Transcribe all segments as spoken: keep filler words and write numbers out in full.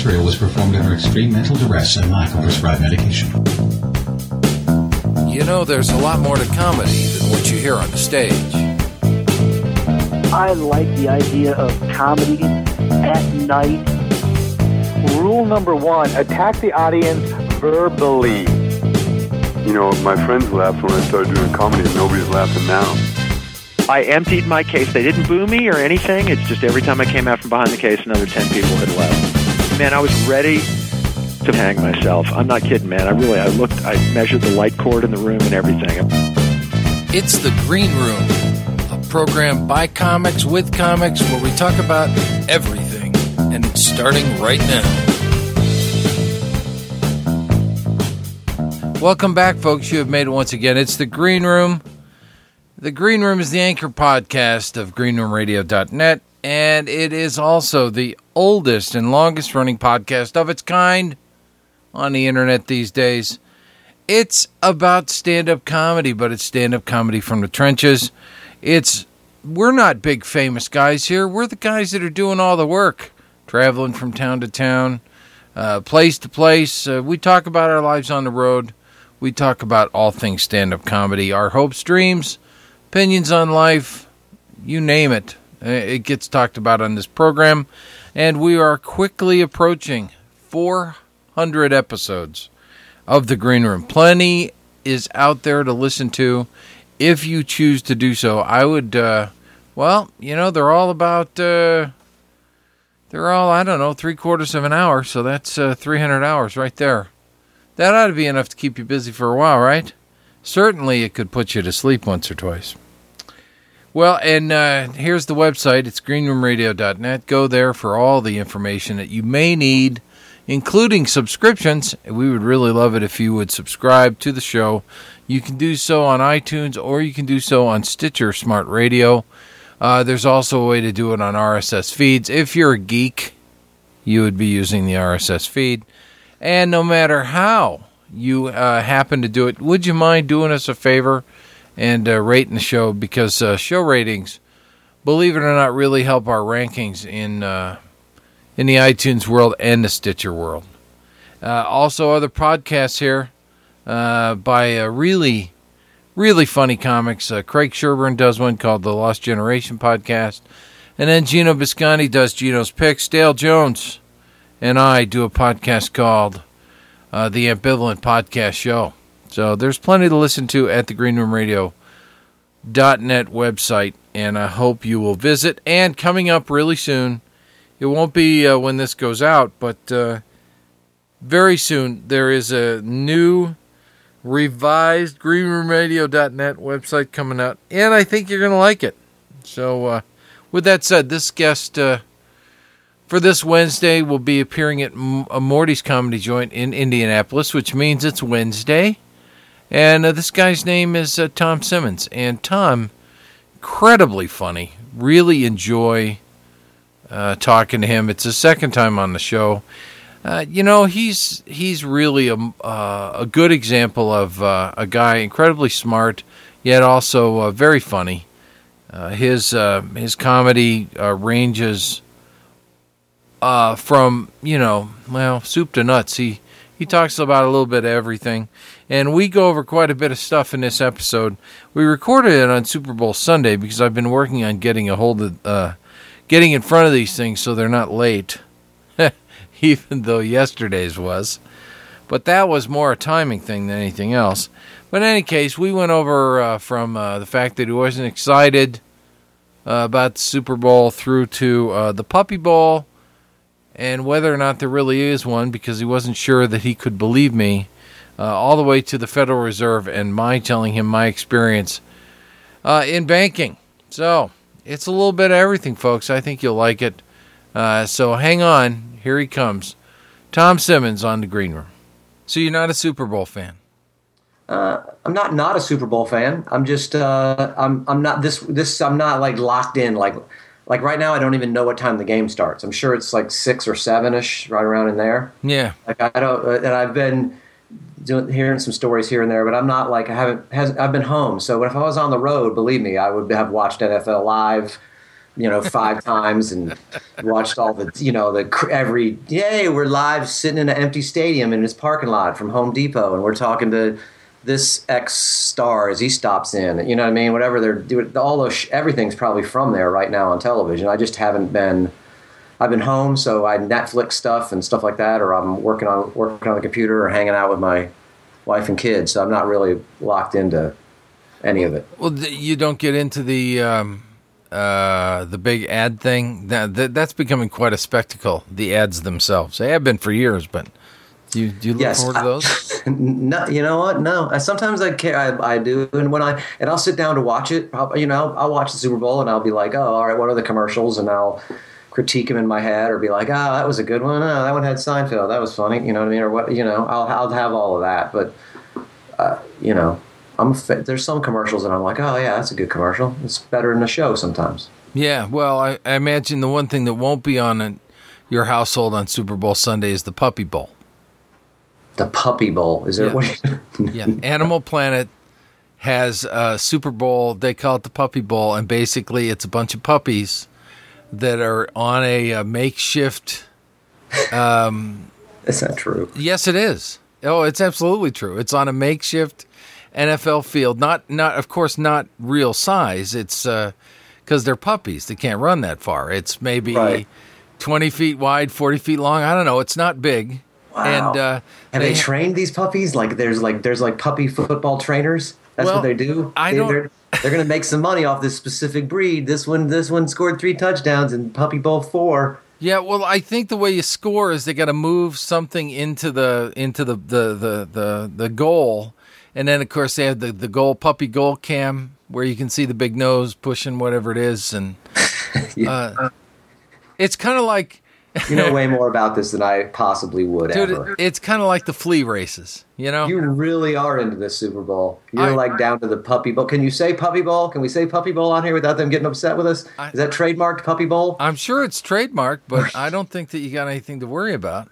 material was performed under extreme mental duress and lack of prescribed medication. You know, there's a lot more to comedy than what you hear on the stage. I like the idea of comedy at night. Rule number one, attack the audience verbally. You know, my friends laughed when I started doing comedy, and nobody's laughing now. I emptied my case. They didn't boo me or anything. It's just every time I came out from behind the case, another ten people had left. Man, I was ready to hang myself. I'm not kidding, man. I really, I looked, I measured the light cord in the room and everything. It's The Green Room, a program by comics, with comics, where we talk about everything. And it's starting right now. Welcome back, folks. You have made it once again. It's The Green Room. The Green Room is the anchor podcast of green room radio dot net, and it is also the oldest and longest-running podcast of its kind on the internet these days. It's about stand-up comedy, but it's stand-up comedy from the trenches. It's we're not big famous guys here. We're the guys that are doing all the work, traveling from town to town, uh, place to place. Uh, we talk about our lives on the road. We talk about all things stand-up comedy, our hopes, dreams, opinions on life, you name it. It gets talked about on this program, and we are quickly approaching four hundred episodes of The Green Room. Plenty is out there to listen to if you choose to do so. I would, uh, well, you know, they're all about, uh, they're all, I don't know, three quarters of an hour, so that's uh, three hundred hours right there. That ought to be enough to keep you busy for a while, right? Certainly it could put you to sleep once or twice. Well, and uh, here's the website. It's green room radio dot net. Go there for all the information that you may need, including subscriptions. We would really love it if you would subscribe to the show. You can do so on iTunes, or you can do so on Stitcher Smart Radio. Uh, there's also a way to do it on R S S feeds. If you're a geek, you would be using the R S S feed. And no matter how you uh, happen to do it, would you mind doing us a favor and uh, rating the show? Because uh, show ratings, believe it or not, really help our rankings in uh, in the iTunes world and the Stitcher world. Uh, also, other podcasts here uh, by uh, really, really funny comics. Uh, Craig Sherburne does one called the Lost Generation Podcast. And then Gino Biscotti does Gino's Picks. Dale Jones and I do a podcast called uh, The Ambivalent Podcast Show. So there's plenty to listen to at the green room radio dot net website, and I hope you will visit. And coming up really soon, it won't be uh, when this goes out, but uh, very soon, there is a new revised green room radio dot net website coming out, and I think you're going to like it. So uh, with that said, this guest uh, for this Wednesday will be appearing at M- a Morty's Comedy Joint in Indianapolis, which means it's Wednesday. And uh, this guy's name is uh, Tom Simmons. And Tom, incredibly funny. Really enjoy uh, talking to him. It's the second time on the show. Uh, you know, he's he's really a, uh, a good example of uh, a guy incredibly smart, yet also uh, very funny. Uh, his uh, his comedy uh, ranges uh, from, you know, well, soup to nuts. He he talks about a little bit of everything. And we go over quite a bit of stuff in this episode. We recorded it on Super Bowl Sunday because I've been working on getting a hold of, uh, getting in front of these things so they're not late, even though yesterday's was. But that was more a timing thing than anything else. But in any case, we went over uh, from uh, the fact that he wasn't excited uh, about the Super Bowl through to uh, the Puppy Bowl and whether or not there really is one, because he wasn't sure that he could believe me. Uh, all the way to the Federal Reserve and my telling him my experience uh, in banking. So, it's a little bit of everything, folks. I think you'll like it. Uh, so, hang on. Here he comes. Tom Simmons on The Green Room. So, you're not a Super Bowl fan? Uh, I'm not not a Super Bowl fan. I'm just, uh, I'm I'm not, this, this I'm not, like, locked in. Like, like right now, I don't even know what time the game starts. I'm sure it's, like, six or seven-ish, right around in there. Yeah. Like, I don't, and I've been doing, hearing some stories here and there, but I'm not like, I haven't, has, I've been home. So if I was on the road, believe me, I would have watched N F L Live you know, five times and watched all the, you know, the cr- every, yay, we're live sitting in an empty stadium in this parking lot from Home Depot, and we're talking to this ex star as he stops in. You know what I mean? Whatever they're doing, all those, sh- everything's probably from there right now on television. I just haven't been, I've been home, so I Netflix stuff and stuff like that, or I'm working on working on the computer or hanging out with my wife and kids. So I'm not really locked into any of it. Well, you don't get into the um, uh, the big ad thing. That, that that's becoming quite a spectacle. The ads themselves, they have been for years, but do you do you look Yes, forward to those? I, no, you know what? No. I, sometimes I care. I, I do, and when I and I'll sit down to watch it. I'll, you know, I'll watch the Super Bowl and I'll be like, oh, all right, what are the commercials? And I'll critique them in my head, or be like, oh, that was a good one. Oh, that one had Seinfeld. That was funny. You know what I mean? Or what? You know, I'll I'll have all of that, but uh, you know. I'm a, there's some commercials that I'm like, oh yeah, that's a good commercial. It's better than the show sometimes. Yeah, well, I, I imagine the one thing that won't be on an, your household on Super Bowl Sunday is the Puppy Bowl. The Puppy Bowl, is there? Yeah. What? Yeah, Animal Planet has a Super Bowl. They call it the Puppy Bowl, and basically it's a bunch of puppies that are on a, a makeshift. Um, Is that true? yes, it is. Oh, it's absolutely true. It's on a makeshift N F L field, not not of course not real size. It's because uh, they're puppies; they can't run that far. It's maybe Right. twenty feet wide, forty feet long. I don't know. It's not big. Wow. And uh, have they, they trained these puppies? Like there's like there's like puppy football trainers. That's Well, what they do. I they, don't- They're, they're going to make some money off this specific breed. This one this one scored three touchdowns in Puppy Bowl four. Yeah, well, I think the way you score is they got to move something into the into the the, the, the the goal, and then of course they have the, the goal puppy goal cam where you can see the big nose pushing whatever it is, and Yeah. uh, it's kind of like You know way more about this than I possibly would dude, ever. it's kind of like the flea races, you know. You really are into this Super Bowl. You're I- like down to the Puppy Bowl. Can you say Puppy Bowl? Can we say Puppy Bowl on here without them getting upset with us? I- Is that trademarked Puppy Bowl? I'm sure it's trademarked, but I don't think that you got anything to worry about.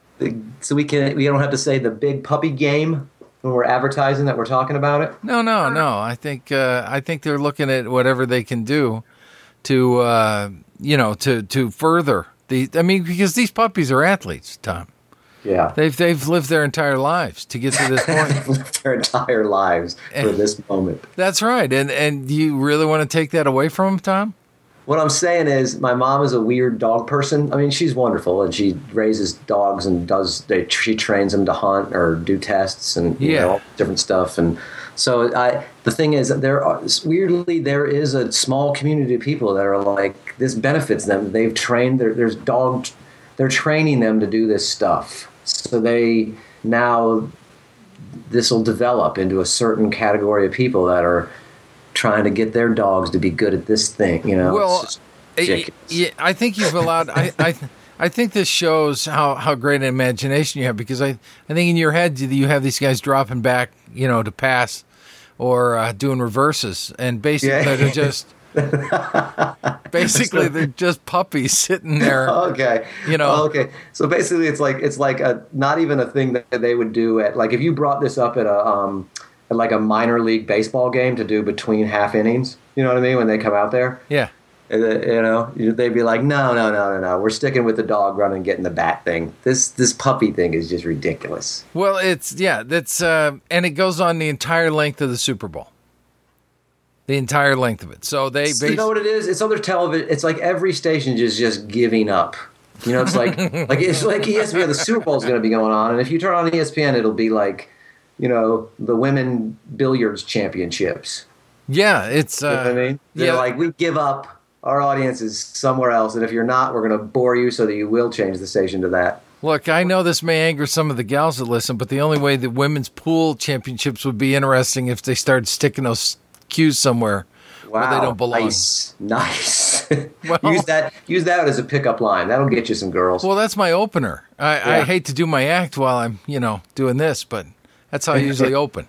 So we can we don't have to say the big puppy game when we're advertising that we're talking about it. No, no, no. I think uh, I think they're looking at whatever they can do to uh, you know to to further the. I mean, because these puppies are athletes, Tom. Yeah, They've they've lived their entire lives to get to this point. lived their entire lives for this moment. That's right. And and do you really want to take that away from them, Tom? What I'm saying is, my mom is a weird dog person. I mean, she's wonderful, and she raises dogs and does. They, she trains them to hunt or do tests and you Yeah. know, different stuff. And so, I the thing is, there are weirdly there is a small community of people that are like this benefits them. They've trained. There, there's dog. They're training them to do this stuff. So they now this will develop into a certain category of people that are trying to get their dogs to be good at this thing, you know. Well, it's just I- ridiculous. yeah, I think you've allowed. I, I I think this shows how, how great an imagination you have, because I, I think in your head you have these guys dropping back, you know, to pass or uh, doing reverses, and basically Yeah. they're just basically they're just puppies sitting there. Okay. You know. Okay. So basically, it's like it's like a not even a thing that they would do at like if you brought this up at a um at like a minor league baseball game to do between half innings. You know what I mean? When they come out there, Yeah. Uh, you know, they'd be like, no, no, no, no, no. We're sticking with the dog run and getting the bat thing. This this puppy thing is just ridiculous. Well, it's yeah, that's uh, and it goes on the entire length of the Super Bowl. The entire length of it. So they So you know what it is? It's other television. It's like every station is just giving up. You know, it's like like it's like E S P N. The Super Bowl is going to be going on, and if you turn on E S P N, it'll be like, you know, the women billiards championships. yeah, it's uh, You know what I mean? They're yeah. like, we give up. Our audience is somewhere else, and if you're not, we're going to bore you so that you will change the station to that. Look, I know this may anger some of the gals that listen, but the only way the women's pool championships would be interesting if they started sticking those cues somewhere Wow, where they don't belong. nice, nice. Well- use that. Use that as a pickup line. That'll get you some girls. Well, that's my opener. I, I Yeah. hate to do my act while I'm, you know, doing this, but that's how I usually open.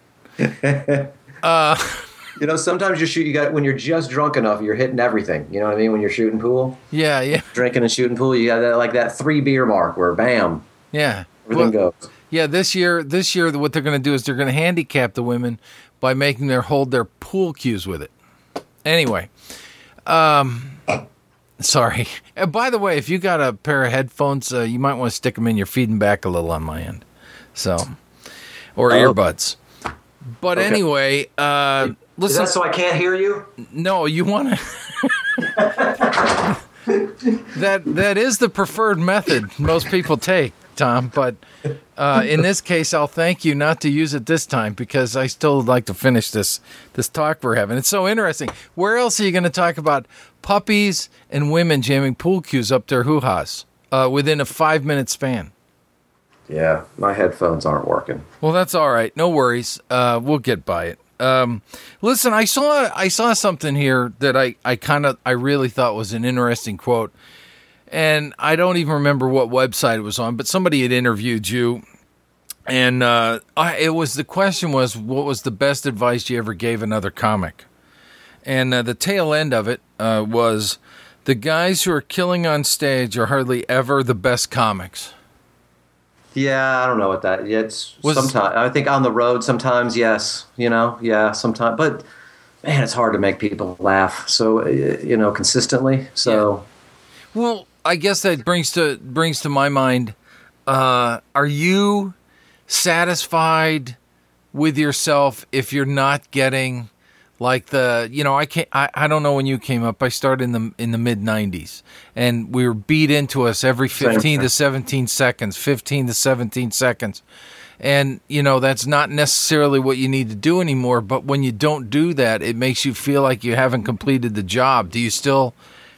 You know, sometimes you shoot. You got when you're just drunk enough, you're hitting everything. You know what I mean? When you're shooting pool, Yeah, yeah, drinking and shooting pool, you got that like that three beer mark where bam, yeah. everything Well, goes. yeah, this year, this year, what they're going to do is they're going to handicap the women by making their hold their pool cues with it. Anyway, um, Sorry. And by the way, if you got a pair of headphones, uh, you might want to stick them in. You're feeding back a little on my end. So, or oh. earbuds. But okay. anyway, uh, listen. Is that so I can't hear you? No, you want to. that that is the preferred method most people take, Tom. But uh, in this case, I'll thank you not to use it this time because I still would like to finish this this talk we're having. It's so interesting. Where else are you going to talk about puppies and women jamming pool cues up their hoo-has uh, within a five-minute span? Yeah, my headphones aren't working. Well, that's all right. No worries. Uh, we'll get by it. Um, listen, I saw I saw something here that I, I kind of I really thought was an interesting quote, and I don't even remember what website it was on, but somebody had interviewed you, and uh, I, it was the question was, what was the best advice you ever gave another comic? And uh, the tail end of it uh, was, the guys who are killing on stage are hardly ever the best comics. Yeah, I don't know what that. Yeah, it's Was- sometimes I think on the road. Sometimes, yes, you know, yeah, sometimes. But man, it's hard to make people laugh. So uh, you know, consistently. So, Well, I guess that brings to brings to my mind. Uh, are you satisfied with yourself if you're not getting like the you know I can't I, I don't know when you came up. I started in the in the mid nineties, and we were beat into us every fifteen to seventeen seconds, fifteen to seventeen seconds. And, you know, that's not necessarily what you need to do anymore. But when you don't do that, it makes you feel like you haven't completed the job. Do you still?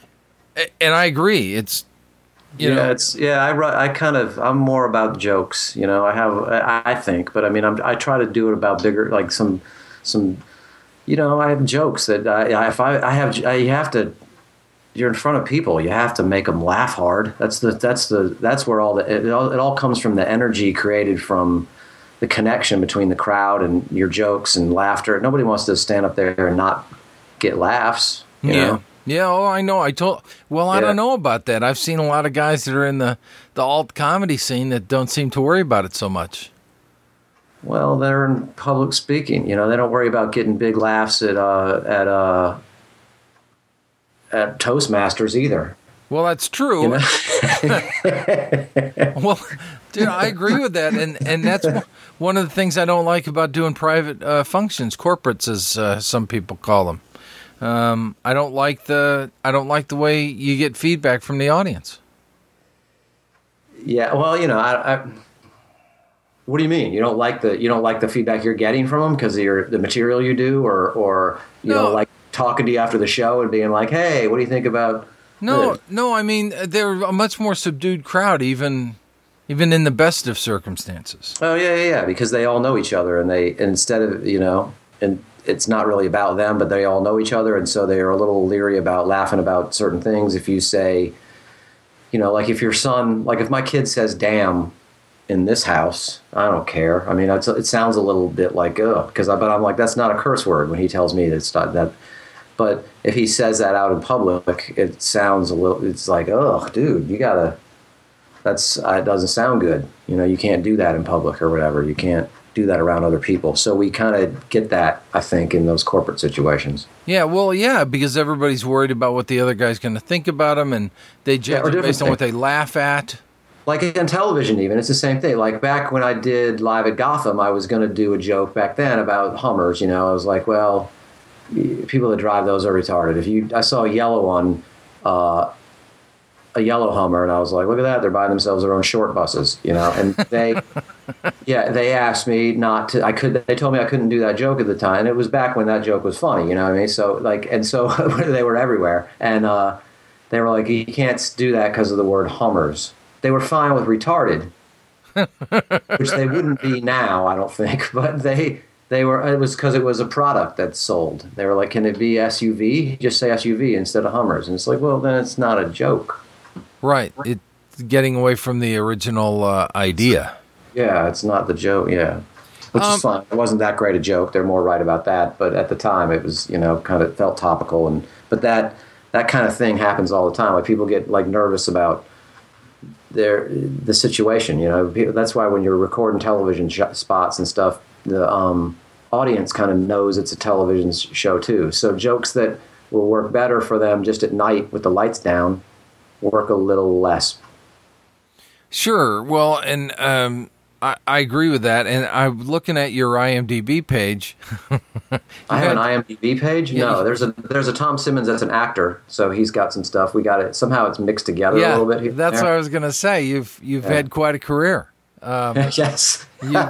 And I agree. It's, you yeah, know, it's yeah. I ru- I kind of I'm more about jokes. You know, I have I, I think, but I mean, I'm, I try to do it about bigger, like some some. You know, I have jokes that I, if I I have I, you have to. You're in front of people. You have to make them laugh hard. That's the that's the that's where all the it all, it all comes from, the energy created from the connection between the crowd and your jokes and laughter. Nobody wants to stand up there and not get laughs. You yeah. know? Yeah, oh, I know. I told. Well, I Yeah. don't know about that. I've seen a lot of guys that are in the, the alt comedy scene that don't seem to worry about it so much. Well, they're in public speaking. You know, they don't worry about getting big laughs at uh, at uh, at Toastmasters either. Well, that's true. You know? Well, dude, I agree with that, and and that's one of the things I don't like about doing private uh, functions, corporates, as uh, some people call them. Um, I don't like the I don't like the way you get feedback from the audience. Yeah, well, you know, I, I, what do you mean? You don't like the you don't like the feedback you're getting from them because of your the material you do, or or you No. know, like talking to you after the show and being like, hey, what do you think about? No, this? no, I mean they're a much more subdued crowd, even even in the best of circumstances. Oh yeah, yeah, yeah, because they all know each other, and they instead of you know, and it's not really about them, but they all know each other, and so they are a little leery about laughing about certain things. If you say, you know, like if your son, like if my kid says "damn" in this house, I don't care. I mean, it's, it sounds a little bit like ugh, because I, but I'm like, that's not a curse word when he tells me it's not that. But if he says that out in public, it sounds a little. It's like, oh, dude, you gotta. That's uh, it doesn't sound good. You know, you can't do that in public or whatever. You can't do that around other people. So we kind of get that, I think, in those corporate situations. Yeah, well, yeah, because everybody's worried about what the other guy's going to think about them, and they judge Yeah, or it based different on what they things. laugh at. Like in television, even, it's the same thing. Like back when I did Live at Gotham, I was going to do a joke back then about Hummers. You know, I was like, well, people that drive those are retarded. If you, I saw a yellow one, uh, a yellow Hummer, and I was like, look at that, they're buying themselves their own short buses, you know. And they, yeah, they asked me not to. I could. They told me I couldn't do that joke at the time. And it was back when that joke was funny, you know what I mean? So like, and so they were everywhere, and uh, they were like, you can't do that because of the word Hummers. They were fine with retarded, which they wouldn't be now, I don't think. But they they were. It was because it was a product that sold. They were like, can it be S U V? Just say S U V instead of Hummers. And it's like, well, then it's not a joke. Right. It's getting away from the original uh, idea. Yeah, it's not the joke. Yeah, which Um, is fine. It wasn't that great a joke. They're more right about that. But at the time, it was, you know, kind of felt topical. And but that that kind of thing happens all the time. Like people get like nervous about their the situation. You know, People- that's why when you're recording television sh- spots and stuff, the um, audience kind of knows it's a television s- show too. So jokes that will work better for them just at night with the lights down, work a little less. Sure. Well, and um, I, I agree with that. And I'm looking at your I M D B page. I have had, an I M D B page. Yeah, no, you, there's a there's a Tom Simmons that's an actor, so he's got some stuff. We got it somehow. It's mixed together yeah, a little bit. Here that's there. what I was going to say. You've you've Yeah. had quite a career. Um, yes. you,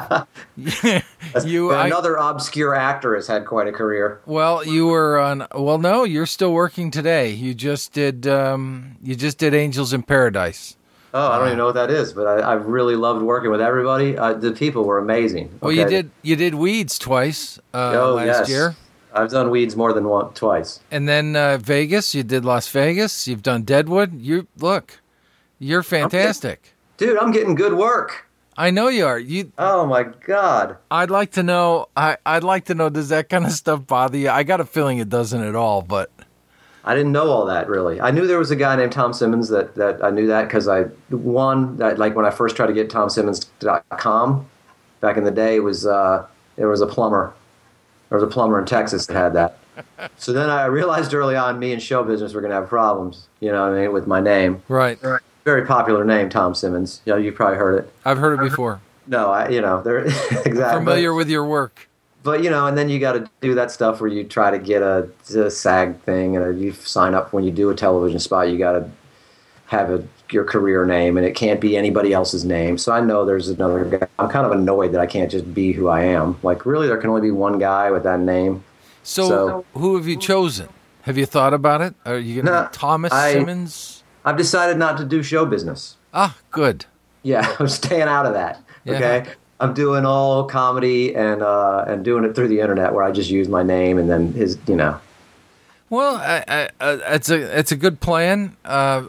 you I, Another obscure actor has had quite a career. Well, you were on. Well, no, you're still working today. You just did. Um, you just did Angels in Paradise. Oh, I don't even know what that is, but I, I really loved working with everybody. Uh, the people were amazing. Well, okay? you did. You did Weeds twice uh, Oh, last yes. year, I've done Weeds more than one, twice. and then uh, Vegas. You did Las Vegas. You've done Deadwood. You look. You're fantastic. Dude, I'm getting good work. I know you are. You. Oh my God. I'd like to know. I. I'd like to know. Does that kind of stuff bother you? I got a feeling it doesn't at all. But I didn't know all that really. I knew there was a guy named Tom Simmons that, that I knew that because I one that like when I first tried to get tom simmons dot com back in the day it was uh, there was a plumber. There was a plumber in Texas that had that. So then I realized early on me and show business were going to have problems, you know what I mean, with my name. right. Very popular name, Tom Simmons. You know, you probably heard it. I've heard it before. No, I, you know, they're exactly Familiar with your work. But you know, and then you got to do that stuff where you try to get a, a SAG thing, and you sign up when you do a television spot. You got to have a your career name, and it can't be anybody else's name. So I know there's another guy. I'm kind of annoyed that I can't just be who I am. Like, really, there can only be one guy with that name. So, So- who have you chosen? Have you thought about it? Are you going to No, be Thomas I- Simmons? I've decided not to do show business. Ah, good. Yeah, I'm staying out of that. Yeah. Okay, I'm doing all comedy and uh, and doing it through the internet, where I just use my name and then his, you know. Well, I, I, uh, it's a it's a good plan. Uh,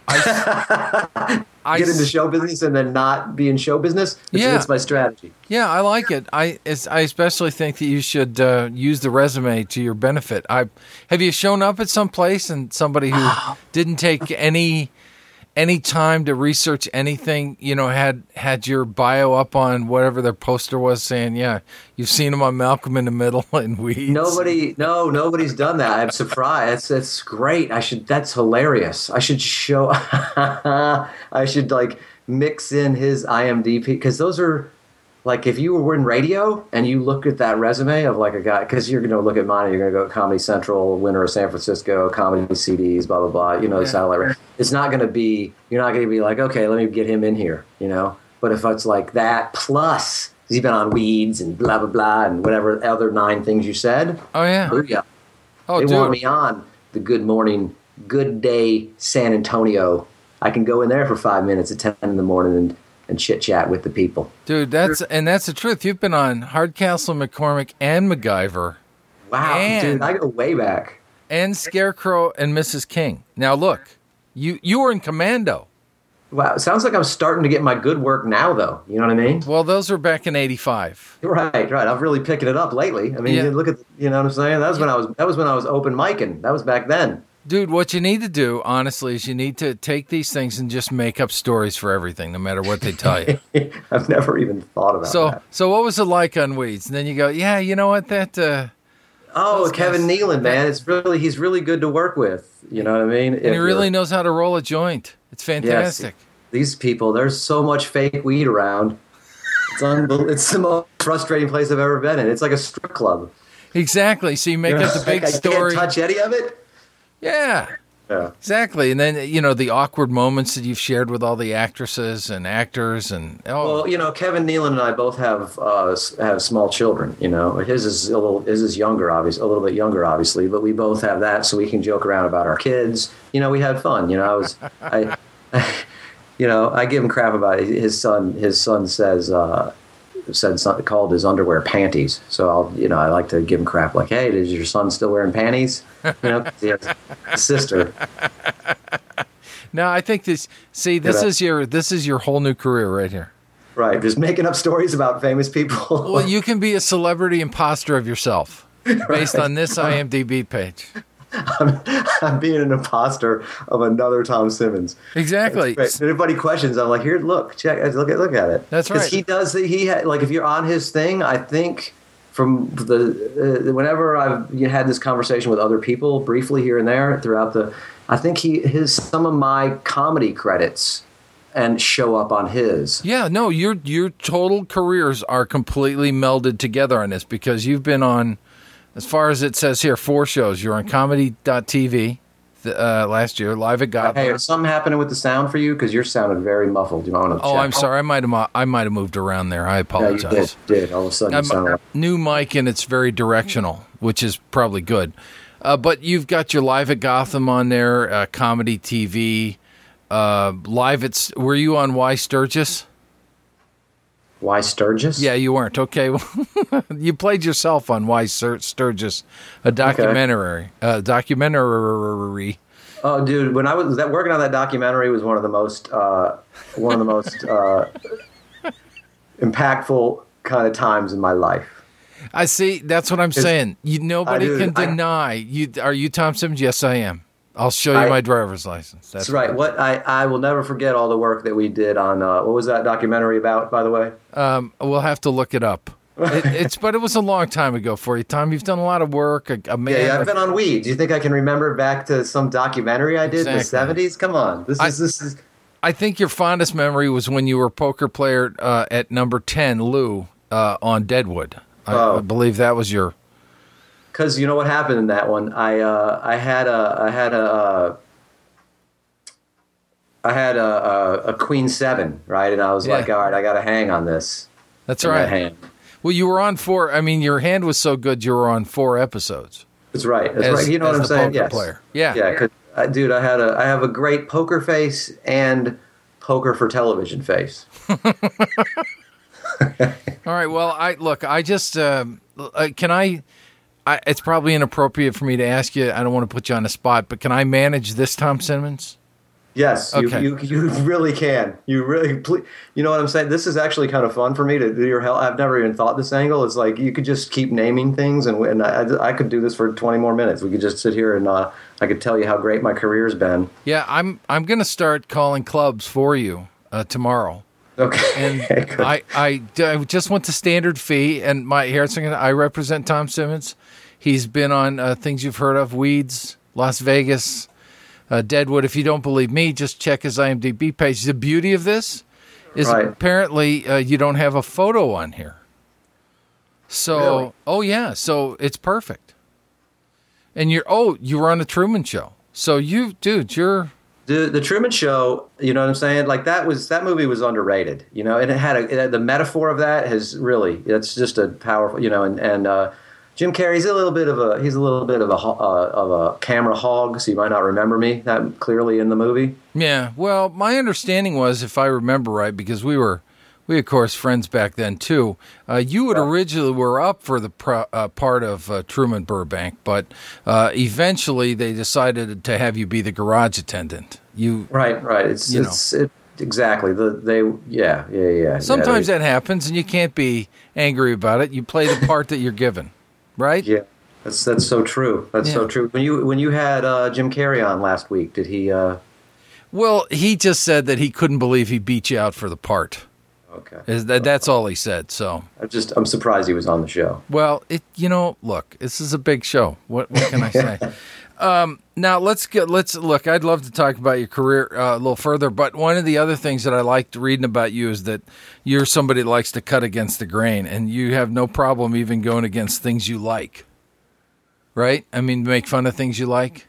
I, I, Get into show business and then not be in show business. It's, Yeah. it's my strategy. yeah, I like it. I it's, I especially think that you should uh, use the resume to your benefit. I have you shown up at some place and somebody who didn't take any any time to research anything, you know, had had your bio up on whatever their poster was saying, yeah, you've seen him on Malcolm in the Middle and Weeds. Nobody, no, nobody's done that. I'm surprised. It's it's great. I should. That's hilarious. I should show. I should like mix in his I M D B because those are like if you were in radio and you look at that resume of like a guy because you're going to look at mine. You're going to go Comedy Central, winner of San Francisco, comedy C Ds, blah blah blah. You know, the satellite. It's not going to be. You're not going to be like, okay, let me get him in here. You know. But if it's like that plus. He's been on Weeds and blah, blah, blah, and whatever other nine things you said. Oh yeah. Booyah. Oh, They dude. want me on the Good Morning, Good Day San Antonio. I can go in there for five minutes at ten in the morning and, and chit-chat with the people. Dude, that's and that's the truth. You've been on Hardcastle, McCormick, and MacGyver, Wow, And- dude, I go way back. and Scarecrow and Missus King. Now look, you you were in Commando. Wow, it sounds like I'm starting to get my good work now, though. You know what I mean? Well, those were back in eighty-five. Right, right. I'm really picking it up lately. I mean, Yeah. you look at, you know what I'm saying? That was when I was. That was when I was open micing. That was back then. Dude, what you need to do, honestly, is you need to take these things and just make up stories for everything, no matter what they tell you. I've never even thought about so, that. so what was it like on Weeds? And then you go, yeah, you know what? That uh, Oh, those Kevin guys- Nealon, man, it's really he's really good to work with. You know what I mean? and he really knows how to roll a joint. It's fantastic. These people, there's so much fake weed around. It's unbel- It's the most frustrating place I've ever been in. It's like a strip club. Exactly. So you make up the big I story. can't touch any of it. Yeah. Yeah. Exactly, and then you know the awkward moments that you've shared with all the actresses and actors, and oh, Well, you know, Kevin Nealon and I both have uh, s- have small children. You know, his is a little his is younger, obviously, a little bit younger, obviously, but we both have that, so we can joke around about our kids. You know, we had fun. You know, I was, I, you know, I give him crap about it. His son. His son says. Uh, said something called his underwear panties. So I'll, you know, I like to give him crap like, hey, is your son still wearing panties? You know, 'cause he has a sister. no, I think this. See, this Yeah. is your this is your whole new career right here. Right, just making up stories about famous people. Well, you can be a celebrity imposter of yourself based on this I M D B page. I'm, I'm being an imposter of another Tom Simmons. Exactly. Right. And everybody questions. I'm like, here, look, check, look at, look at it. That's right. Because he does. the- He had like, if you're on his thing, I think from the uh, whenever I've you know, had this conversation with other people briefly here and there throughout the, I think he his some of my comedy credits and show up on his. Yeah, no, your your total careers are completely melded together on this because you've been on, as far as it says here, four shows. You're on comedy dot t v uh, last year, live at Gotham. Hey, is something happening with the sound for you? Because you're sounding very muffled. You want to Oh, check? I'm sorry. I might have I might have moved around there. I Yeah, you apologize. did, did. All of a sudden, you I'm sound like, new mic and it's very directional, which is probably good. Uh, but you've got your live at Gotham on there, uh, comedy T V, uh, live at. Were you on Why Sturgis? why Sturgis? Yeah, you weren't. Okay, you played yourself on Why Stur- Sturgis, a documentary. Uh, documentary. Oh, dude, when I was that working on that documentary was one of the most uh, one of the most uh, impactful kind of times in my life. I see. That's what I'm saying. You nobody I do- can I- deny. You are you Tom Simmons? Yes, I am. I'll show you I- my driver's license. That's That's right. What I, I will never forget all the work that we did on uh, what was that documentary about, by the way? Um, we'll have to look it up. It, it's but it was a long time ago for you, Tom. You've done a lot of work. A, a man, Yeah, yeah, I've been on weed. Do you think I can remember back to some documentary I did in the Exactly. seventies? Come on, this is I- this is. I think your fondest memory was when you were a poker player uh, at number ten, Lou, uh, on Deadwood. I, Oh. I believe that was your. Because you know what happened in that one? I uh, I had a I had a uh, I had a, a, a Queen Seven, right? And I was Yeah. like, all right, I got to hang on this. That's in right. that hand. Well, you were on four. I mean, your hand was so good. You were on four episodes. That's right. That's As- right. You know as what I'm the saying? poker Yes. player. Yeah. Yeah. 'Cause, uh, dude, I had a I have a great poker face and poker for television face. All right. Well, I look. I just um, uh, can I. I, it's probably inappropriate for me to ask you. I don't want to put you on the spot, but can I manage this, Tom Simmons? Yes, you, Okay. you you really can. You really, ple- you know what I'm saying? This is actually kind of fun for me to do your help. I've never even thought this angle. It's like you could just keep naming things, and, and I, I could do this for twenty more minutes. We could just sit here and uh, I could tell you how great my career's been. Yeah, I'm. I'm going to start calling clubs for you uh, tomorrow. Okay. And Good. I, I, I just went to standard fee, and my hair. I represent Tom Simmons. He's been on uh, things you've heard of: Weeds, Las Vegas, uh, Deadwood. If you don't believe me, just check his I M D B page. The beauty of this is Right. apparently uh, you don't have a photo on here. So, Really? oh yeah, so it's perfect. And you're oh, you were on the Truman Show. So you, dude, you're. The the Truman Show, you know what I'm saying? Like that was that movie was underrated, you know, and it had a it had, the metaphor of that has really it's just a powerful, you know, and and uh, Jim Carrey's a little bit of a he's a little bit of a ho- uh, of a camera hog, so you might not remember me that clearly in the movie. Yeah, well, my understanding was, if I remember right, because we were, we of course friends back then too. Uh, you had originally were up for the pro, uh, part of uh, Truman Burbank, but uh, eventually they decided to have you be the garage attendant. You Right, right. It's You it's it, exactly the they yeah yeah yeah. sometimes yeah, that happens, and you can't be angry about it. You play the part that you're given, right? they, yeah. That's that's so true. That's so Yeah. true. When you when you had uh, Jim Carrey on last week, did he? Uh, Well, he just said that he couldn't believe he beat you out for the part. okay. Is that that's all he said? So. I just I'm surprised he was on the show. Well, it you know, look, this is a big show. What what can I say? um, now let's get let's look. I'd love to talk about your career uh, a little further, but one of the other things that I liked reading about you is that you're somebody that likes to cut against the grain, and you have no problem even going against things you like. Right? I mean, make fun of things you like.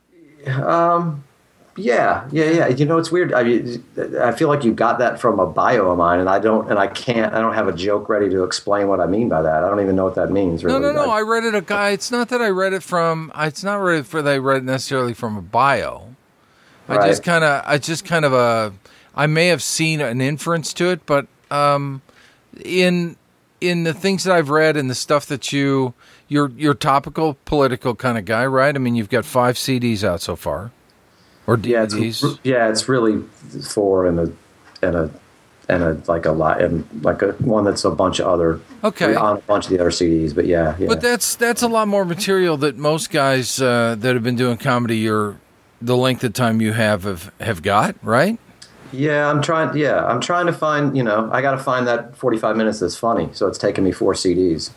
Um, yeah, yeah, yeah. You know, it's weird. I mean, I feel like you got that from a bio of mine, and I don't, and I can't. I don't have a joke ready to explain what I mean by that. I don't even know what that means. Really. No, no, no. I- I read it. A guy. It's not that I read it from. It's not really for that I read it necessarily from a bio. I Right. just kind of. I just kind of a. I may have seen an inference to it, but um, in in the things that I've read and the stuff that you you're you're topical political kind of guy, right? I mean, you've got five C Ds out so far, or D V Ds. yeah, it's yeah, it's really four and a and a and a like a lot and like a one that's a bunch of other Okay. on a bunch of the other C Ds. But yeah, yeah. But that's that's a lot more material that most guys uh, that have been doing comedy, your the length of time you have have, have got, right? Yeah, I'm trying. Yeah, I'm trying to find. You know, I got to find that forty-five minutes that's funny. So it's taken me four C Ds.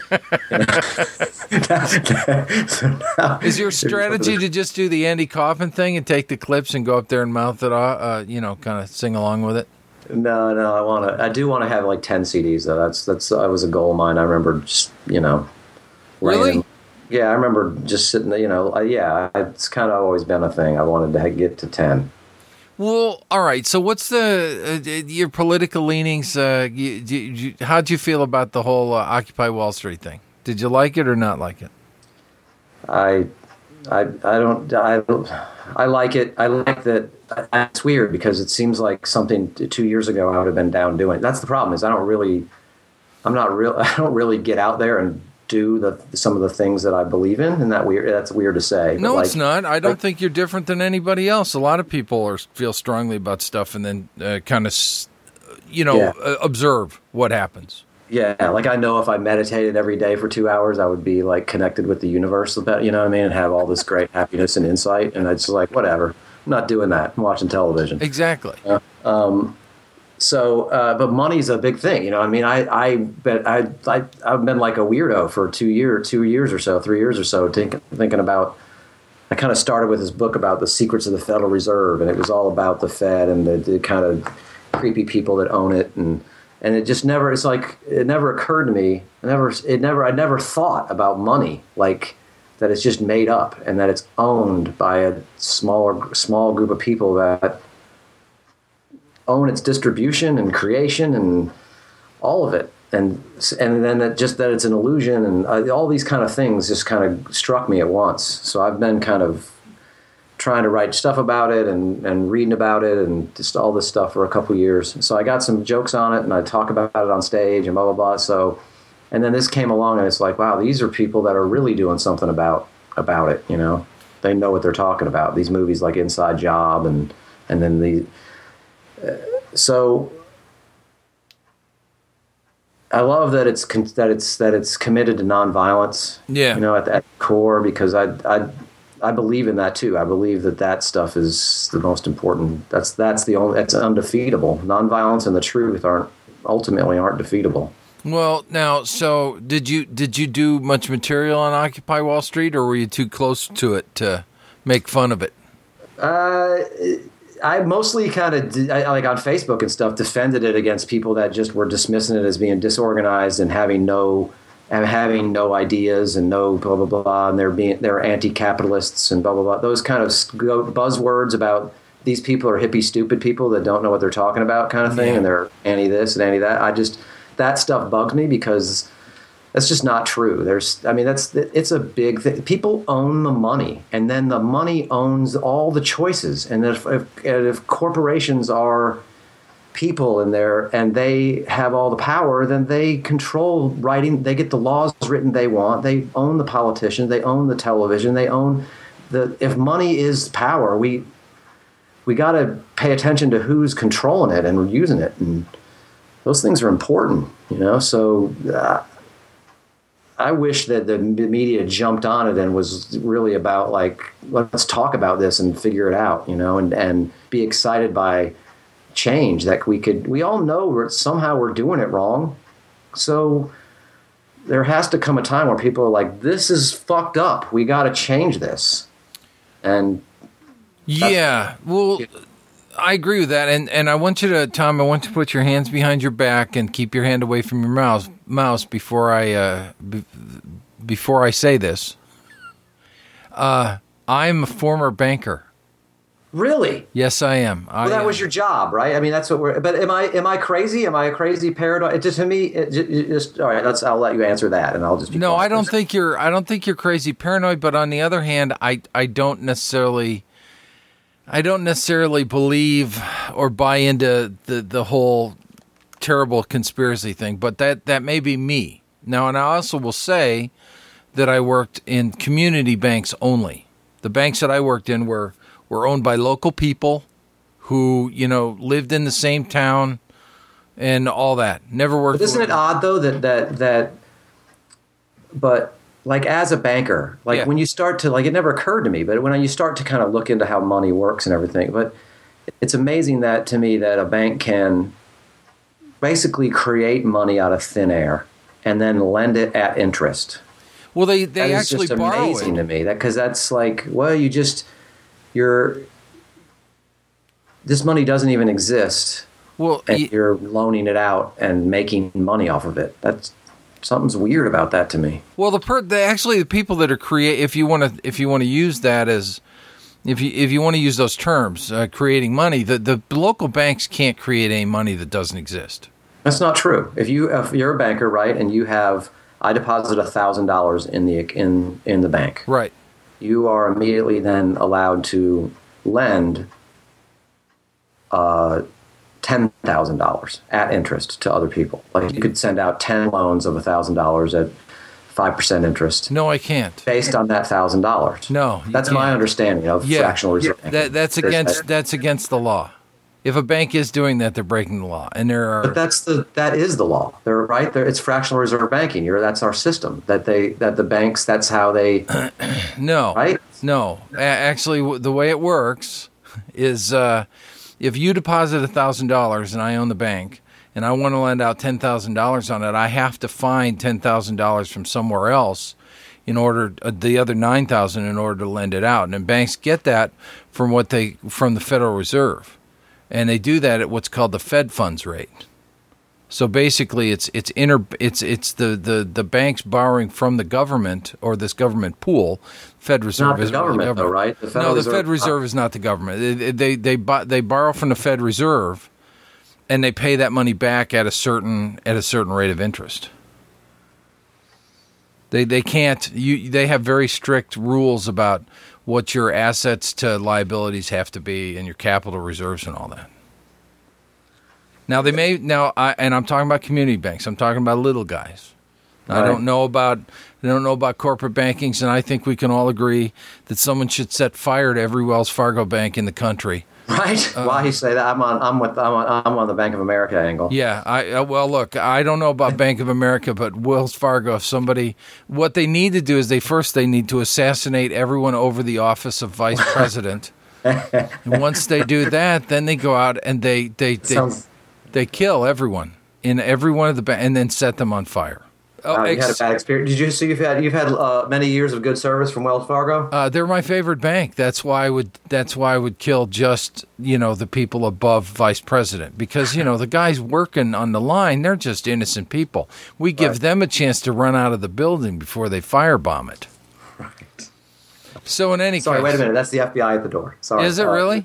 So now, Is your strategy to just do the Andy Kaufman thing and take the clips and go up there and mouth it off? Uh, you know, kind of sing along with it. No, no, I want to. I do want to have like ten C Ds though. That's that's that was a goal of mine. I remember just you know. Really? laying- Yeah, I remember just sitting. You know, uh, yeah, it's kind of always been a thing. I wanted to get to ten. Well, all right. So, what's the uh, your political leanings? Uh, you, you, you, how'd you feel about the whole uh, Occupy Wall Street thing? Did you like it or not like it? I, I, I don't. I, I like it. I like that. It's weird because it seems like something two years ago I would have been down doing. That's the problem. Is I don't really. I'm not real. I don't really get out there and do the some of the things that I believe in, and that weird. That's weird to say. No, but it's like, not. I don't like, think you're different than anybody else. A lot of people are feel strongly about stuff and then uh, kind of, you know, Yeah. uh, observe what happens. Yeah, like I know if I meditated every day for two hours, I would be like connected with the universe about, you know what I mean, and have all this great happiness and insight. And I just like, whatever, I'm not doing that. I'm watching television. Exactly. Um, so, uh, but money's a big thing, you know. I mean, I, I bet I, I, I've been like a weirdo for two years, two years or so, three years or so, think, thinking about. I kind of started with this book about the secrets of the Federal Reserve, and it was all about the Fed and the, the kind of creepy people that own it, and and it just never. It's like it never occurred to me. I never. It never. I never thought about money like that. It's just made up, and that it's owned by a smaller, small group of people that own its distribution and creation and all of it, and and then that just that it's an illusion, and uh, all these kind of things just kind of struck me at once. So I've been kind of trying to write stuff about it and, and reading about it and just all this stuff for a couple of years. So I got some jokes on it, and I talk about it on stage and blah blah blah. So, and then this came along, and it's like, wow, these are people that are really doing something about about it. You know, they know what they're talking about. These movies like Inside Job and and then the. Uh, so I love that it's con- that it's that it's committed to nonviolence. Yeah, you know, at the at the core, because I I I believe in that too. I believe that that stuff is the most important. That's that's the only. That's undefeatable. Nonviolence and the truth aren't ultimately aren't defeatable. Well, now, so did you did you do much material on Occupy Wall Street, or were you too close to it to make fun of it? Uh, I mostly kind of, like on Facebook and stuff, defended it against people that just were dismissing it as being disorganized and having no, and having no ideas and no blah blah blah, and they're being they're anti-capitalists and blah blah blah. Those kind of buzzwords about these people are hippie stupid people that don't know what they're talking about, kind of thing, Yeah. and they're anti this and anti that. I just that stuff bugs me because that's just not true. There's, I mean, that's it's a big thing. People own the money, and then the money owns all the choices. And if if, if corporations are people and they're and they have all the power, then they control writing. They get the laws written they want. They own the politicians. They own the television. They own the. If money is power, we we got to pay attention to who's controlling it and using it, and those things are important, you know. So. Uh, I wish that the media jumped on it and was really about like, let's talk about this and figure it out, you know, and, and be excited by change that we could, we all know we're, somehow we're doing it wrong. So there has to come a time where people are like, this is fucked up. We got to change this. And yeah, well, I agree with that. And, and I want you to, Tom, I want you to put your hands behind your back and keep your hand away from your mouse, mouse before I, uh, be, before I say this. Uh, I'm a former banker. Really? Yes, I am. Well, I, that was your job, right? I mean, that's what we're. But am I am I crazy? Am I a crazy paranoid? It just to me, it just, it just all right. Let's. I'll let you answer that, and I'll just. Be no, quiet. I don't think you're. I don't think you're crazy paranoid. But on the other hand, I I don't necessarily. I don't necessarily believe or buy into the the whole terrible conspiracy thing. But that that may be me now. And I also will say that I worked in community banks only. The banks that I worked in were. were owned by local people who, you know, lived in the same town and all that. Never worked. But isn't it odd though that that that? But like as a banker, like Yeah. when you start to like, it never occurred to me, but when you start to kind of look into how money works and everything, but it's amazing that to me that a bank can basically create money out of thin air and then lend it at interest. Well, they they that actually is just borrow amazing it. to me. That because that's like, well, you just you're this money doesn't even exist, Well, and y- you're loaning it out and making money off of it. That's something's weird about that to me. well, the, per, the actually the people that are create if you want to if you want to use that as if you if you want to use those terms, uh, creating money, the the local banks can't create any money that doesn't exist. That's not true. If you if you're a banker, right, and you have I deposit a thousand dollars in the in in the bank, Right. you are immediately then allowed to lend uh, ten thousand dollars at interest to other people. Like you could send out ten loans of a thousand dollars at five percent interest No, I can't. based on that thousand dollars. No, you that's my can't. understanding of Yeah, fractional reserve. banking. that that's There's against that- that's against the law. If a bank is doing that, they're breaking the law, and there are. But that's the that is the law. They're right. There, it's fractional reserve banking. You're, that's our system. That they that the banks. That's how they. No, Right? No. A- actually, w- the way it works is uh, if you deposit one thousand dollars and I own the bank and I want to lend out ten thousand dollars on it, I have to find ten thousand dollars from somewhere else in order uh, the other nine thousand dollars in order to lend it out. And then banks get that from what they from the Federal Reserve. And they do that at what's called the Fed funds rate. So basically, it's it's inter it's it's the, the, the banks borrowing from the government or this government pool. Fed Reserve Not the isn't really government, though, right? The no, Federal the Reserve- Fed Reserve is not the government. They they they, bu- they borrow from the Fed Reserve, and they pay that money back at a certain at a certain rate of interest. They they can't you they have very strict rules about what your assets to liabilities have to be and your capital reserves and all that. Now they may now I and I'm talking about community banks. I'm talking about little guys. I Right. don't know about I don't know about corporate bankings, and I think we can all agree that someone should set fire to every Wells Fargo bank in the country. Right? Why you say that? I'm on. I'm with. I'm on. I'm on the Bank of America angle. Yeah, I uh, well look, I don't know about Bank of America, but Wells Fargo. If somebody, what they need to do is they first they need to assassinate everyone over the office of vice president. And once they do that, then they go out and they they they, Sounds- they kill everyone in every one of the banks and then set them on fire. Oh, Uh, you had a ex- bad experience. Did you? So you've had you've had uh, many years of good service from Wells Fargo. Uh, they're my favorite bank. That's why I would. That's why I would kill just you know the people above vice president because you know the guys working on the line. They're just innocent people. We give Right. them a chance to run out of the building before they firebomb it. Right. So in any Sorry. case, Wait a minute. That's the F B I at the door. Sorry. Is it Uh, really?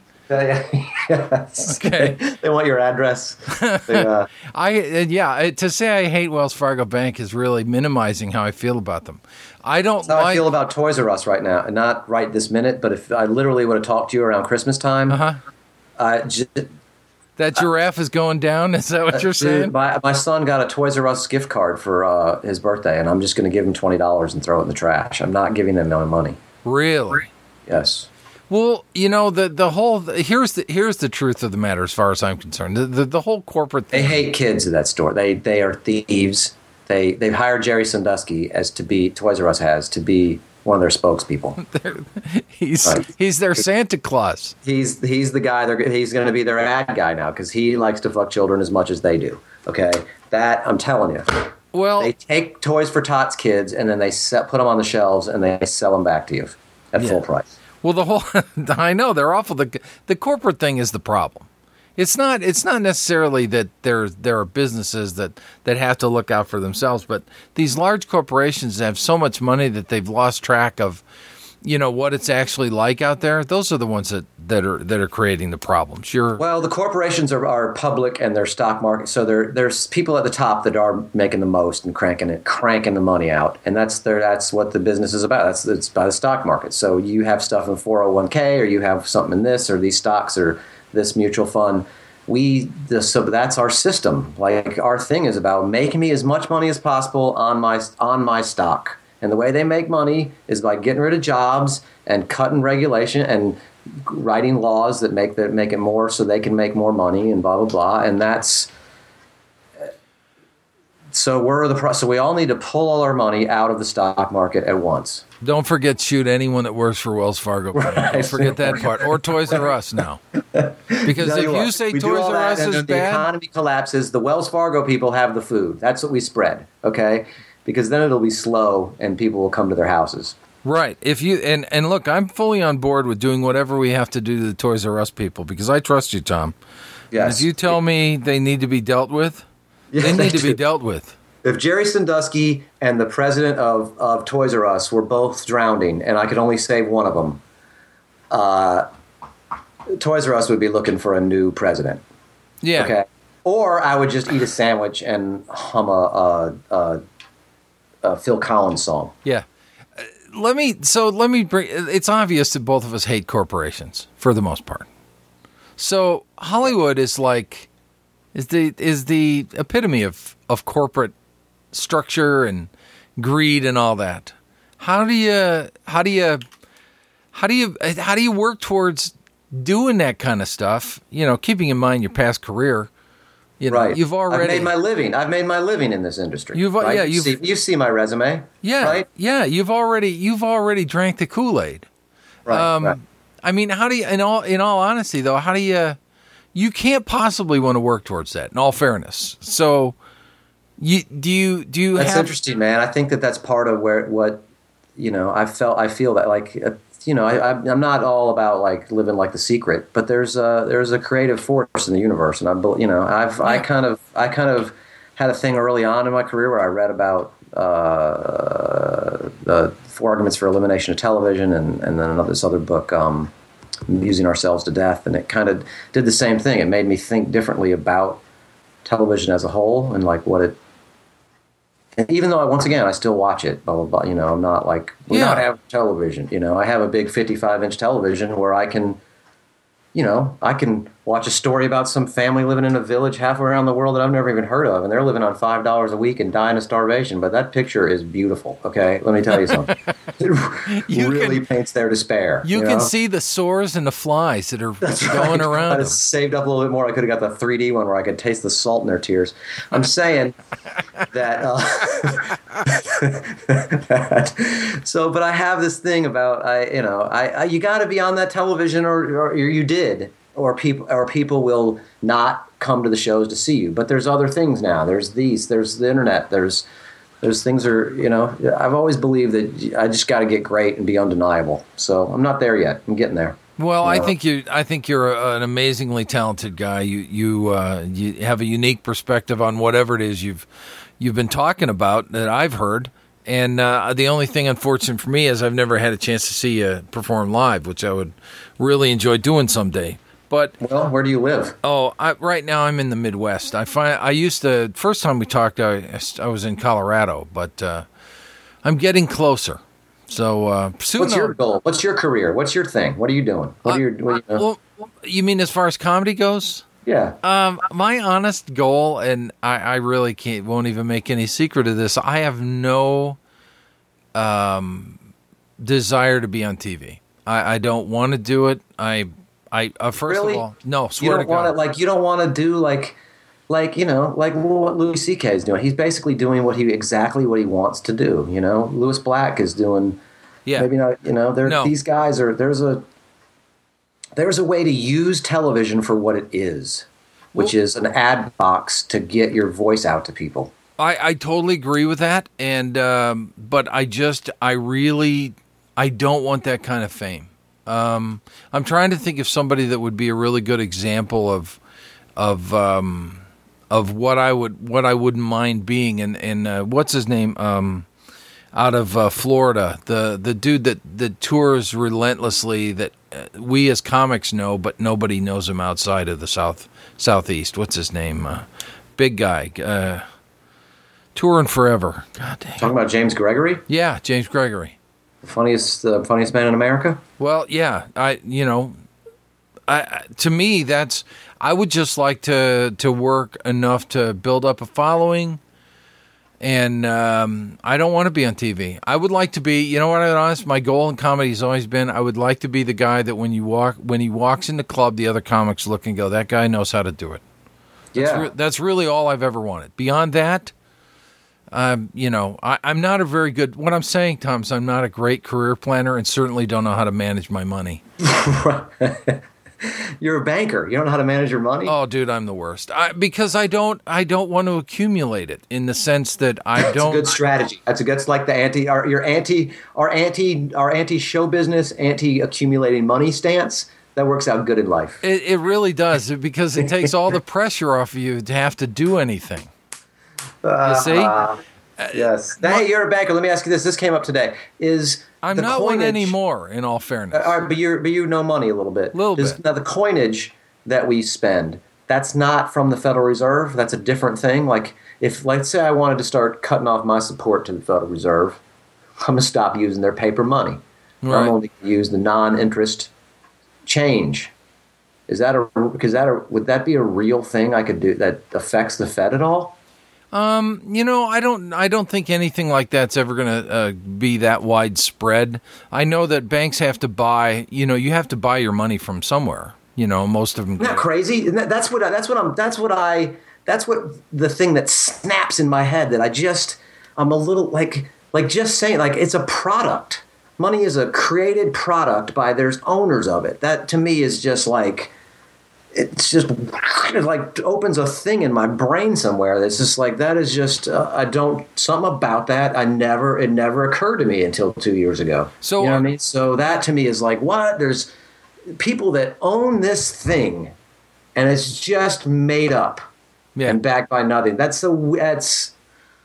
yes. Okay. They want your address. They, uh, I uh, yeah. uh, To say I hate Wells Fargo Bank is really minimizing how I feel about them. I don't That's how like. I feel about Toys R Us right now, and not right this minute. But if I literally would have talked to you around Christmas time, Uh-huh. uh, j- That giraffe is going down. Is that what you're saying? dude, my my son got a Toys R Us gift card for uh, his birthday, and I'm just going to give him twenty dollars and throw it in the trash. I'm not giving them no money. Really? Yes. Well, you know the the whole here's the here's the truth of the matter as far as I'm concerned. The the, the whole corporate They thing. hate kids at that store. They they are thieves. They they've hired Jerry Sandusky as to be Toys R Us has to be one of their spokespeople. He's Right. he's their Santa Claus. He's he's the guy. They're, he's going to be their ad guy now because he likes to fuck children as much as they do. Okay, that I'm telling you. Well, They take Toys for Tots kids and then they set, put them on the shelves and they sell them back to you at Yeah. full price. well, the whole I know they're awful. The the corporate thing is the problem. It's not it's not necessarily that there there are businesses that, that have to look out for themselves, but these large corporations have so much money that they've lost track of, you know, what it's actually like out there. Those are the ones that, that are that are creating the problems. You're Well, the corporations are, are public and they're stock market, so there there's people at the top that are making the most and cranking it, cranking the money out, and that's their that's what the business is about. That's it's by the stock market. So you have stuff in four oh one k, or you have something in this, or these stocks, or this mutual fund. We the, so that's our system. Like our thing is about making me as much money as possible on my on my stock. And the way they make money is by getting rid of jobs and cutting regulation and writing laws that make that make it more so they can make more money and blah blah blah. And that's so we're the pro- so we all need to pull all our money out of the stock market at once. Don't forget to shoot anyone that works for Wells Fargo. Right. Don't forget that part. Or Toys R Us now. Because Tell if you you what, say we do Toys all R that, Us and is then the bad, economy collapses. The Wells Fargo people have the food. That's what we spread, okay? Because then it'll be slow, and people will come to their houses. right? If you and and look, I'm fully on board with doing whatever we have to do to the Toys R Us people because I trust you, Tom. Yes. If you tell me they need to be dealt with, Yeah, they need they to be do. dealt with. If Jerry Sandusky and the president of, of Toys R Us were both drowning, and I could only save one of them, uh, Toys R Us would be looking for a new president. Yeah. Okay. Or I would just eat a sandwich and hum a, a, a, a Phil Collins song. Yeah. Uh, Let me so let me bring it's obvious that both of us hate corporations for the most part. So Hollywood is like is the is the epitome of, of corporate structure and greed and all that. How do you how do you how do you how do you work towards doing that kind of stuff? You know, keeping in mind your past career. You know, Right. you've already I've made my living. I've made my living in this industry. You've- right? yeah, You you've- see, you see my resume. yeah Right. yeah you've already you've already drank the Kool-Aid. Right. Um, right. I mean, how do you, in all in all honesty, though, how do you, you can't possibly want to work towards that. In all fairness, so you do you do you That's have interesting, man. I think that that's part of where what you know. I felt I feel that like uh, you know I, I I'm not all about like living like The Secret, but there's a there's a creative force in the universe, and I bel- you know I've I Yeah. kind of I kind of had a thing early on in my career where I read about uh, the Four Arguments for Elimination of Television, and and then another this other book. Um, Using Ourselves to Death, and it kind of did the same thing. It made me think differently about television as a whole and like what it. And even though I, once again I still watch it, blah blah blah. You know, I'm not like we Yeah. don't have television. You know, I have a big fifty-five inch television where I can, you know, I can watch a story about some family living in a village halfway around the world that I've never even heard of, and they're living on five dollars a week and dying of starvation. But that picture is beautiful. Okay, let me tell you something. It You really can- paints their despair. you know? can see the sores and the flies that are That's going right. If around I'd them. have saved up a little bit more, I could have got the three D one where I could taste the salt in their tears. I'm saying that, uh, that. So, but I have this thing about I, you know, I, I you got to be on that television, or, or you did, or people, or people will not come to the shows to see you. But there's other things now. There's these. There's the internet. There's There's things are, you know, I've always believed that I just got to get great and be undeniable. So I'm not there yet. I'm getting there. Well, I Yeah. think you. I think you're a, an amazingly talented guy. You you uh, you have a unique perspective on whatever it is you've you've been talking about that I've heard. And uh, the only thing unfortunate for me is I've never had a chance to see you perform live, which I would really enjoy doing someday. But Well, where do you live? oh, I, right now I'm in the Midwest. I find I used to first time we talked, I, I was in Colorado, but uh, I'm getting closer. So uh, soon What's your I'll- goal? What's your career? What's your thing? What are you doing? What are you? What are you Well, you mean as far as comedy goes? yeah. Um, my honest goal, and I, I really can't, won't even make any secret of this. I have no um, desire to be on T V. I, I don't want to do it. I, I uh, first Really? of all, no, You swear to don't want God. to like. You don't want to do like, like you know, like what Louis C K is doing. He's basically doing what he exactly what he wants to do. You know, Louis Black is doing. yeah, Maybe not. You know, there. No. These guys are. There's a. There's a way to use television for what it is, which Well- is an ad box to get your voice out to people. I, I totally agree with that, and um, but I just I really I don't want that kind of fame. Um, I'm trying to think of somebody that would be a really good example of of um, of what I would what I wouldn't mind being. And and uh, what's his name um, out of uh, Florida, the the dude that that tours relentlessly that uh, we as comics know, but nobody knows him outside of the south southeast. What's his name? Uh, big guy. Uh, Touring forever. God dang. Talking about James Gregory, Yeah, James Gregory. the funniest, the funniest man in America. Well, yeah, I you know, I I- to me that's I would just like to to work enough to build up a following, and um, I don't want to be on T V. I would like to be. You know what? I'm honest. My goal in comedy has always been I would like to be the guy that when you walk when he walks in the club, the other comics look and go, that guy knows how to do it. That's, Yeah. re- that's really all I've ever wanted. Beyond that. Um, you know, I, I'm not a very good. What I'm saying, Tom, is I'm not a great career planner, and certainly don't know how to manage my money. You're a banker. You don't know how to manage your money? Oh, dude, I'm the worst. I, because I don't, I don't want to accumulate it in the sense that I That's don't. a good strategy. That's a good. It's like the anti, our, your anti, our anti, our anti show business, anti accumulating money stance. That works out good in life. It, it really does, because it takes all the pressure off of you to have to do anything. You see? Uh, yes. Now, hey, you're a banker. Let me ask you this. This came up today. Is I'm the not coinage, one anymore, in all fairness. Uh, all right, but you but you know money a little bit. Little Does, bit. Now the coinage that we spend, that's not from the Federal Reserve. That's a different thing. Like if, let's say, I wanted to start cutting off my support to the Federal Reserve, I'm gonna stop using their paper money. Right. I'm only gonna use the non-interest change. Is that a? Is that a? Would that be a real thing I could do that affects the Fed at all? Um, you know, I don't, I don't think anything like that's ever going to uh, be that widespread. I know that banks have to buy, you know, you have to buy your money from somewhere. You know, most of them. Isn't that crazy? Isn't that, that's what. I, that's what I'm. That's what I. That's what the thing that snaps in my head that I just. I'm a little like like just saying like it's a product. Money is a created product by there's owners of it. That to me is just like. It's just kind of like opens a thing in my brain somewhere. That's just like that is just uh, I don't something about that. I never it never occurred to me until two years ago. So you know what I mean. So that to me is like what there's people that own this thing, and it's just made up Yeah. and backed by nothing. That's the that's.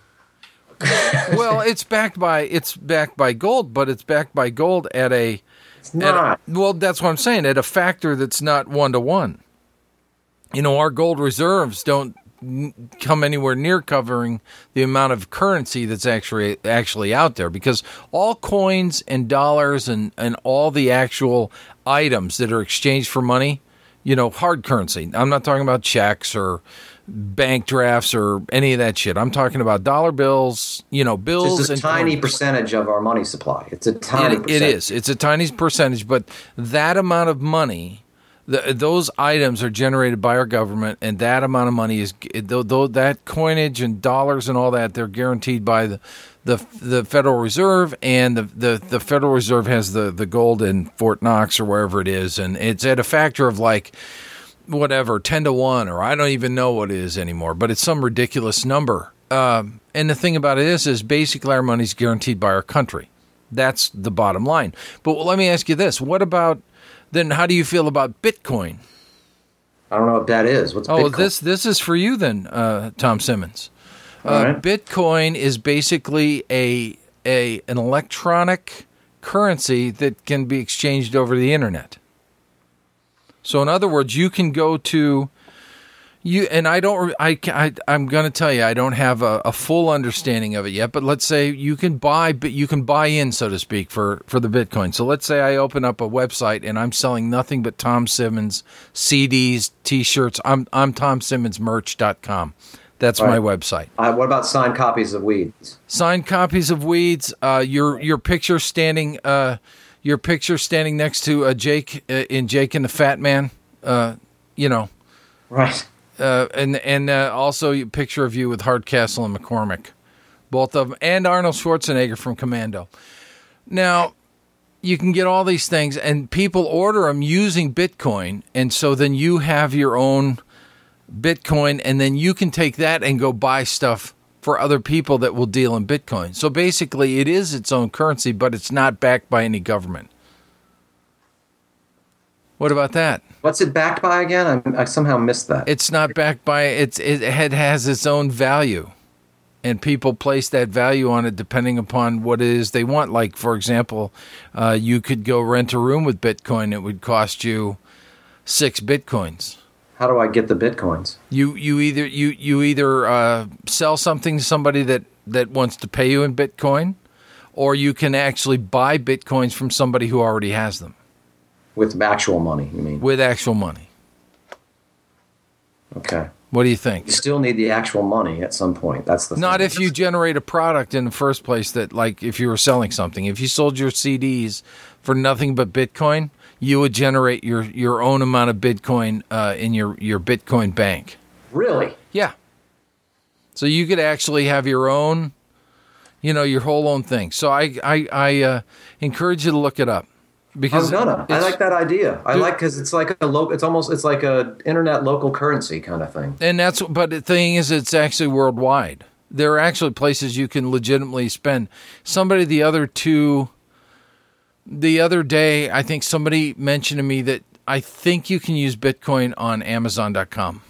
Well, it's backed by it's backed by gold, but it's backed by gold at a. It's At not. a well, that's what I'm saying. At a factor that's not one to one. You know, our gold reserves don't n- come anywhere near covering the amount of currency that's actually actually out there, because all coins and dollars and, and all the actual items that are exchanged for money, you know, hard currency. I'm not talking about checks or bank drafts or any of that shit. I'm talking about dollar bills, you know, bills Just a and tiny coins. percentage of our money supply. It's a tiny It, it percentage. is. It's a tiny percentage, but that amount of money, the, those items are generated by our government, and that amount of money is though, though that coinage and dollars and all that, they're guaranteed by the the, the Federal Reserve, and the, the, the Federal Reserve has the, the gold in Fort Knox or wherever it is, and it's at a factor of like whatever ten to one, or I don't even know what it is anymore, but it's some ridiculous number. Um, and the thing about it is, is basically our money's guaranteed by our country. That's the bottom line. But let me ask you this: what about then? How do you feel about Bitcoin? I don't know what that is. What's Oh, Bitcoin? this this is for you then, uh, Tom Simmons. Uh, All right. Bitcoin is basically a a an electronic currency that can be exchanged over the internet. So, in other words, you can go to you, and I don't. I, I I'm going to tell you, I don't have a, a full understanding of it yet. But let's say you can buy, but you can buy in, so to speak, for for the Bitcoin. So let's say I open up a website and I'm selling nothing but Tom Simmons C Ds, T-shirts. I'm I'm Tom Simmons Merch dot com. That's my Right. website. Uh, what about signed copies of Weeds? Signed copies of Weeds. Uh, your your picture standing. Uh, your picture standing next to uh, Jake uh, in Jake and the Fat Man. Uh, you know. Right. Uh, and and uh, also a picture of you with Hardcastle and McCormick, both of them, and Arnold Schwarzenegger from Commando. Now, you can get all these things, and people order them using Bitcoin, and so then you have your own Bitcoin, and then you can take that and go buy stuff for other people that will deal in Bitcoin. So basically, it is its own currency, but it's not backed by any government. What about that? What's it backed by again? I, I somehow missed that. It's not backed by it's it had has its own value, and people place that value on it depending upon what it is they want. Like, for example, uh, you could go rent a room with Bitcoin. It would cost you six Bitcoins. How do I get the Bitcoins? You you either you you either uh, sell something to somebody that, that wants to pay you in Bitcoin, or you can actually buy Bitcoins from somebody who already has them With actual money, you mean? with actual money. Okay. What do you think? You still need the actual money at some point. That's the Not thing. if you generate a product in the first place that, like, if you were selling something. If you sold your C Ds for nothing but Bitcoin, you would generate your, your own amount of Bitcoin uh, in your, your Bitcoin bank. Really? Yeah. So you could actually have your own You know, your whole own thing. So I I, I uh, encourage you to look it up. Because I'm gonna. I like that idea. I Dude. like because it's like a local. It's almost it's like a internet local currency kind of thing. And that's, but the thing is, it's actually worldwide. There are actually places you can legitimately spend. Somebody the other two, the other day, I think somebody mentioned to me that I think you can use Bitcoin on Amazon dot com.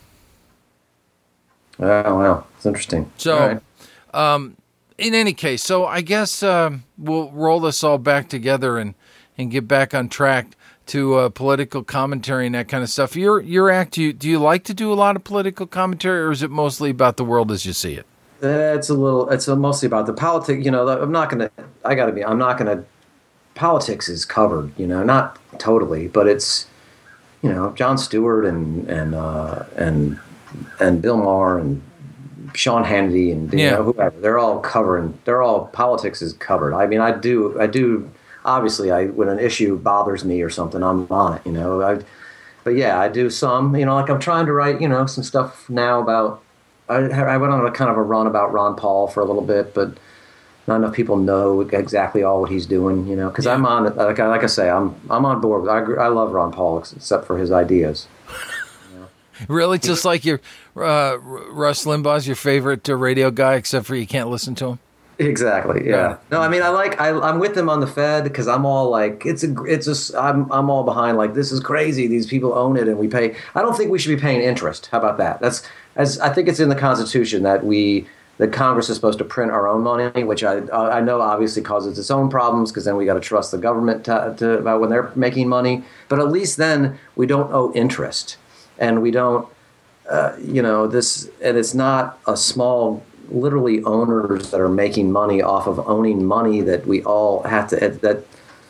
Oh, wow. It's interesting. So, All right. um, in any case, so I guess um, we'll roll this all back together and, and get back on track to uh, political commentary and that kind of stuff. Your your act, do you, do you like to do a lot of political commentary, or is it mostly about the world as you see it? It's a little. It's a mostly about the politics. You know, I'm not gonna. I got to be. I'm not gonna. Politics is covered. You know, not totally, but it's. You know, Jon Stewart and and uh, and and Bill Maher and Sean Hannity and you Yeah. know whoever. They're all covering. They're all politics is covered. I mean, I do. I do. Obviously, I when an issue bothers me or something, I'm on it. You know, I. But yeah, I do some. You know, like I'm trying to write. You know, some stuff now about. I, I went on a kind of a run about Ron Paul for a little bit, but not enough people know exactly all what he's doing, you know, because I'm on it. Like I, like I say, I'm I'm on board. With, I, agree- I love Ron Paul, except for his ideas. Really? Just like your uh, Russ Limbaugh's your favorite uh, radio guy, except for you can't listen to him? Exactly. Got Yeah. it. No, I mean, I like. I, I'm with them on the Fed because I'm all like, it's a, it's just. I'm, I'm all behind. Like, this is crazy. These people own it, and we pay. I don't think we should be paying interest. How about that? That's as I think it's in the Constitution that we, that Congress is supposed to print our own money, which I, I know obviously causes its own problems because then we got to trust the government to, to about when they're making money. But at least then we don't owe interest, and we don't. Uh, you know this, and it's not a small. Literally owners that are making money off of owning money that we all have to that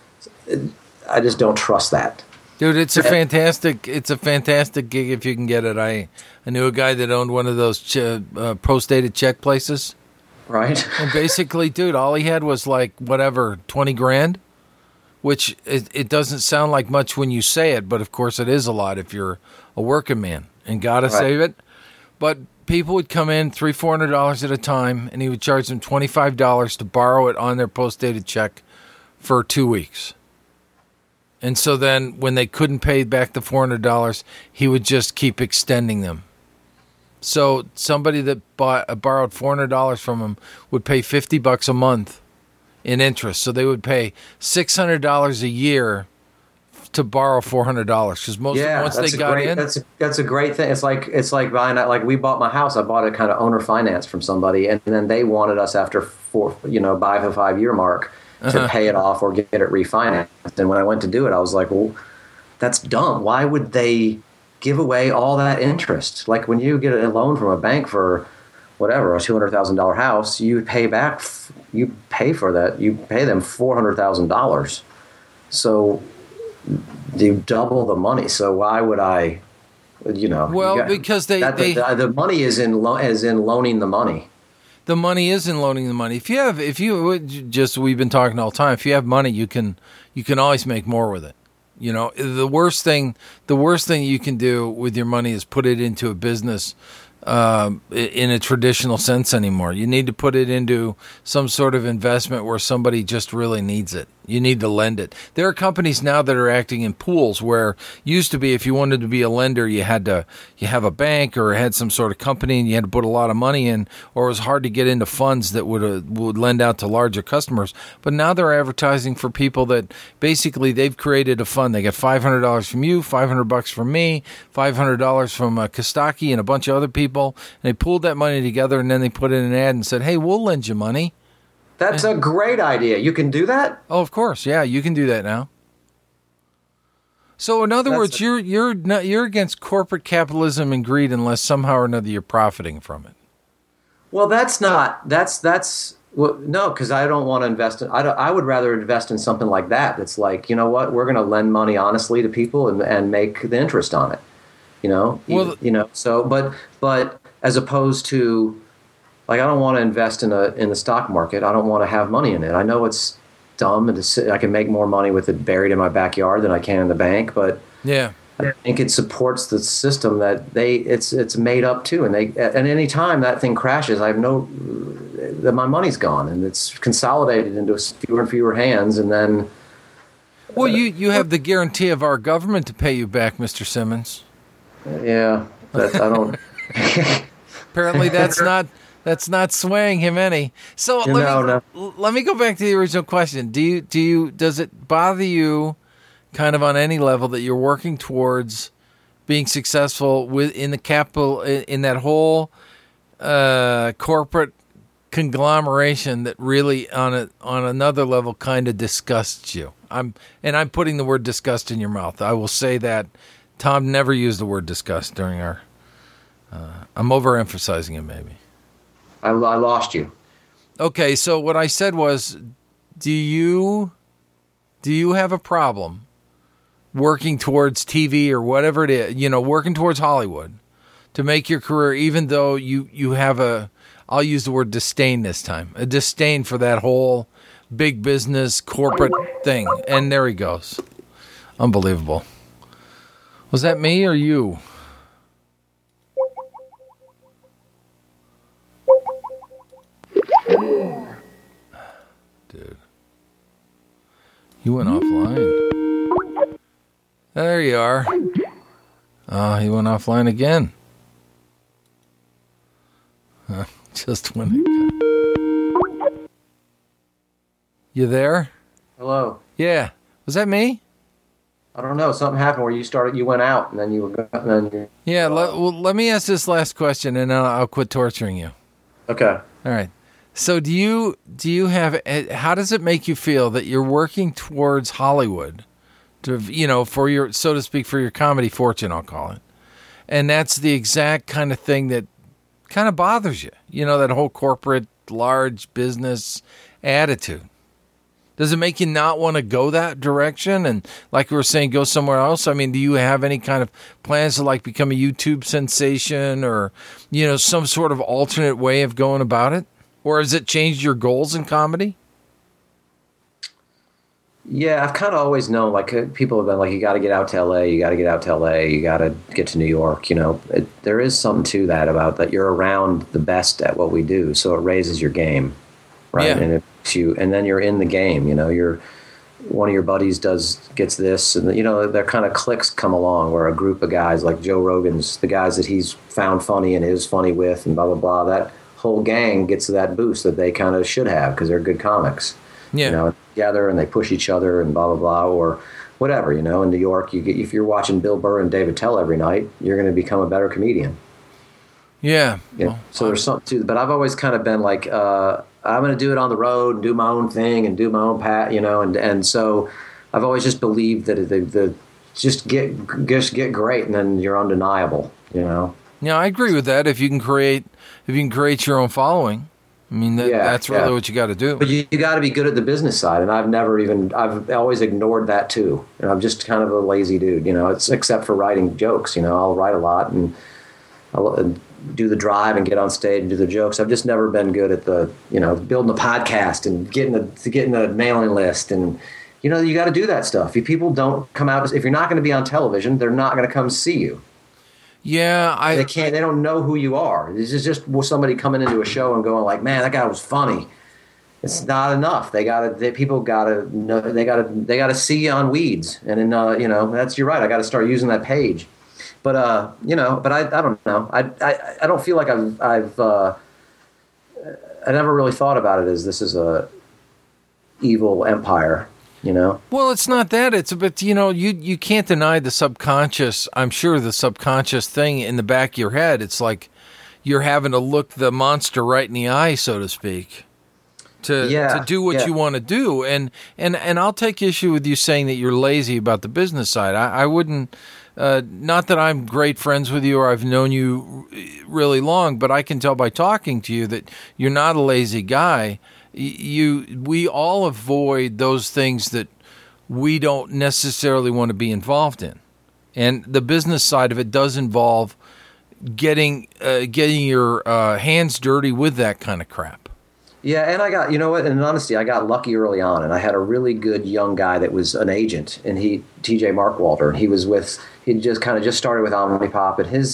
I just don't trust that. Dude, it's a fantastic it's a fantastic gig if you can get it. I I knew a guy that owned one of those ch- uh, post-dated check places. Right? And basically, dude, all he had was like whatever, twenty grand, which it, it doesn't sound like much when you say it, but of course it is a lot if you're a working man and got to Right. save it. But people would come in three, four hundred dollars at a time, and he would charge them twenty-five dollars to borrow it on their post-dated check for two weeks. And so then, when they couldn't pay back the four hundred dollars, he would just keep extending them. So somebody that bought uh, borrowed four hundred dollars from him would pay fifty bucks a month in interest. So they would pay six hundred dollars a year to borrow four hundred dollars because most Yeah, once that's they a got great, in, that's a, that's a great thing. It's like it's like buying it. Like we bought my house. I bought it kind of owner finance from somebody, and then they wanted us after four, you know, by the five year mark to Uh-huh. pay it off or get it refinanced. And when I went to do it, I was like, well, that's dumb. Why would they give away all that interest? Like when you get a loan from a bank for whatever a two hundred thousand dollar house, you pay back, you pay for that, you pay them four hundred thousand dollars. So you double the money. So why would I, you know? Well, you got- because they- that, they- the, the money is in lo- as in loaning the money. the money is in loaning the money. If you have, if you just, we've been talking all the time. If you have money, you can, you can always make more with it. You know, the worst thing, the worst thing you can do with your money is put it into a business um, in a traditional sense anymore. You need to put it into some sort of investment where somebody just really needs it. You need to lend it. There are companies now that are acting in pools where used to be if you wanted to be a lender, you had to you have a bank or had some sort of company and you had to put a lot of money in, or it was hard to get into funds that would uh, would lend out to larger customers. But now they're advertising for people that basically they've created a fund. They get five hundred dollars from you, five hundred bucks from me, five hundred dollars from uh, Kostaki and a bunch of other people. And they pulled that money together and then they put in an ad and said, "Hey, we'll lend you money." That's a great idea. You can do that? Oh, of course, yeah, you can do that now. So, in other That's words, a- you're you're not, you're against corporate capitalism and greed unless somehow or another you're profiting from it. Well, that's not. That's that's well, no, because I don't want to invest in. I don't, I would rather invest in something like that. That's like, you know what, we're going to lend money honestly to people and, and make the interest on it. You know, Well, Even- you know. So, but but as opposed to, like, I don't want to invest in a in the stock market. I don't want to have money in it. I know it's dumb and to sit, I can make more money with it buried in my backyard than I can in the bank, but Yeah, I think it supports the system that they it's it's made up to, and they at any time that thing crashes, I have no that my money's gone, and it's consolidated into fewer and fewer hands, and then. Well, you, you have the guarantee of our government to pay you back, Mister Simmons. Yeah, that's, I don't. Apparently, that's not that's not swaying him any. So let no, me no. let me go back to the original question. Do you do you does it bother you, kind of on any level, that you're working towards being successful with in the capital in, in that whole uh, corporate conglomeration that really on a on another level kind of disgusts you? I'm and I'm putting the word disgust in your mouth. I will say that Tom never used the word disgust during our. Uh, I'm overemphasizing it, maybe. I, I lost you. Okay, so what I said was, do you do you have a problem working towards T V or whatever it is? You know, working towards Hollywood to make your career, even though you you have a. I'll use the word disdain this time. A disdain for that whole big business corporate thing. And there he goes. Unbelievable. Was that me or you? Dude. You went offline. There you are. Oh, he went offline again. Huh. Just when it got... You there? Hello. Yeah. Was that me? I don't know. Something happened where you started. You went out, and then you were. And then you, yeah. Uh, let, well, let me ask this last question, and I'll, I'll quit torturing you. Okay. All right. So, do you do you have? How does it make you feel that you're working towards Hollywood, to you know, for your, so to speak, for your comedy fortune? I'll call it, and that's the exact kind of thing that kind of bothers you. You know, that whole corporate, large business attitude. Does it make you not want to go that direction? And like we were saying, go somewhere else? I mean, do you have any kind of plans to like become a YouTube sensation or, you know, some sort of alternate way of going about it? Or has it changed your goals in comedy? Yeah, I've kind of always known, like, uh, people have been like, you got to get out to L A, you got to get out to L A, you got to get to New York, you know. It, there is something to that about that you're around the best at what we do, so it raises your game, right? Yeah. And it makes you, and then you're in the game, you know. You're one of your buddies does gets this, and, you know, there kind of cliques come along where a group of guys like Joe Rogan's, the guys that he's found funny and is funny with and blah, blah, blah, that whole gang gets that boost that they kind of should have because they're good comics. Yeah. You know, together and they push each other and blah, blah, blah, or whatever, you know. In New York, you get, if you're watching Bill Burr and David Tell every night, you're going to become a better comedian. Yeah. You know? Well, so there's something to, but I've always kind of been like, uh, I'm going to do it on the road and do my own thing and do my own pat, you know, and, and so I've always just believed that the, the just get, just get great and then you're undeniable, you know. Yeah, I agree with that. If you can create, if you can create your own following, I mean, that, Yeah, that's really yeah. what you got to do. But you, you got to be good at the business side, and I've never even, I've always ignored that too. And I'm just kind of a lazy dude, you know, it's except for writing jokes, you know, I'll write a lot and I'll uh, do the drive and get on stage and do the jokes. I've just never been good at the, you know, building a podcast and getting the, getting the mailing list. And, you know, you got to do that stuff. If people don't come out, if you're not going to be on television, they're not going to come see you. Yeah, I. They can't. They don't know who you are. This is just somebody coming into a show and going like, "Man, that guy was funny." It's not enough. They gotta. They, people gotta know. They gotta. They gotta see you on Weeds, and then uh, you know that's you're right. I got to start using that page. But uh, you know, but I. I don't know. I. I. I don't feel like I've. I've. Uh, I never really thought about it as this is a evil empire. You know? Well, it's not that. It's a bit, you know, you you can't deny the subconscious. I'm sure the subconscious thing in the back of your head. It's like you're having to look the monster right in the eye, so to speak, to Yeah, to do what yeah. you want to do. And and and I'll take issue with you saying that you're lazy about the business side. I, I wouldn't. Uh, not that I'm great friends with you or I've known you really long, but I can tell by talking to you that you're not a lazy guy. You, we all avoid those things that we don't necessarily want to be involved in, and the business side of it does involve getting uh, getting your uh, hands dirty with that kind of crap. Yeah, and I got, you know what, in honesty, I got lucky early on, and I had a really good young guy that was an agent, and he, T J Markwalter, and he was with, he just kind of just started with Omnipop, and his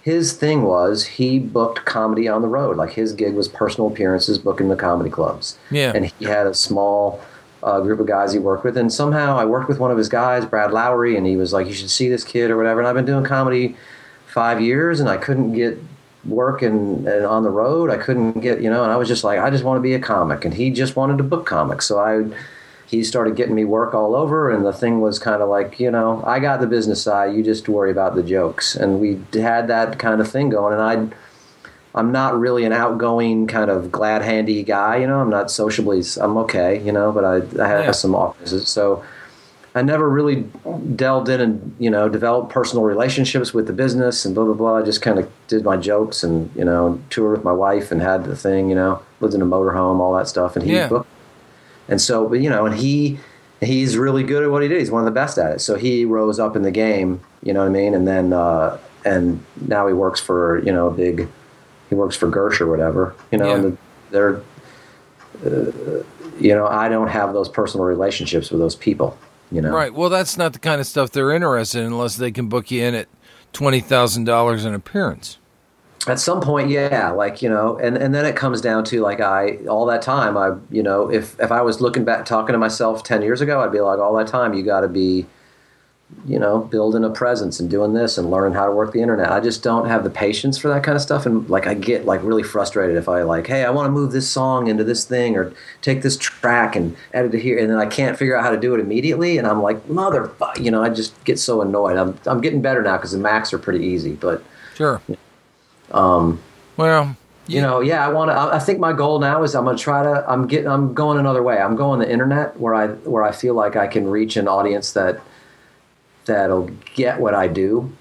his thing was he booked comedy on the road. Like his gig was personal appearances, booking the comedy clubs. Yeah. And he had a small uh, group of guys he worked with. And somehow I worked with one of his guys, Brad Lowry, and he was like, you should see this kid or whatever. And I've been doing comedy five years and I couldn't get work and, and on the road. I couldn't get, you know, and I was just like, I just want to be a comic. And he just wanted to book comics. So I, he started getting me work all over. And the thing was kind of like, you know, I got the business side. You just worry about the jokes. And we had that kind of thing going. And I, I'm not really an outgoing kind of glad handy guy. You know, I'm not sociably, I'm okay, you know, but I, I have Yeah. some offices. So I never really delved in and, you know, developed personal relationships with the business and blah, blah, blah. I just kind of did my jokes and, you know, toured with my wife and had the thing, you know, lived in a motorhome, all that stuff. And he Yeah. booked. And so, but, you know, and he, he's really good at what he did. He's one of the best at it. So he rose up in the game, you know what I mean? And then, uh, and now he works for, you know, a big, he works for Gersh or whatever, you know, Yeah. and the, they're, uh, you know, I don't have those personal relationships with those people. You know? Right. Well, that's not the kind of stuff they're interested in unless they can book you in at twenty thousand dollars an appearance. At some point, yeah, like, you know, and, and then it comes down to, like, I, all that time, I, you know, if, if I was looking back, talking to myself ten years ago, I'd be like, all that time, you got to be, you know, building a presence and doing this and learning how to work the internet. I just don't have the patience for that kind of stuff. And, like, I get, like, really frustrated if I, like, hey, I want to move this song into this thing or take this track and edit it here. And then I can't figure out how to do it immediately. And I'm like, motherfucker, you know, I just get so annoyed. I'm I'm getting better now because the Macs are pretty easy. But, Sure. um, Well, you know, yeah, I want to, I I think my goal now is I'm going to try to, I'm getting, I'm going another way. I'm going the internet where I, where I feel like I can reach an audience that, that'll get what I do,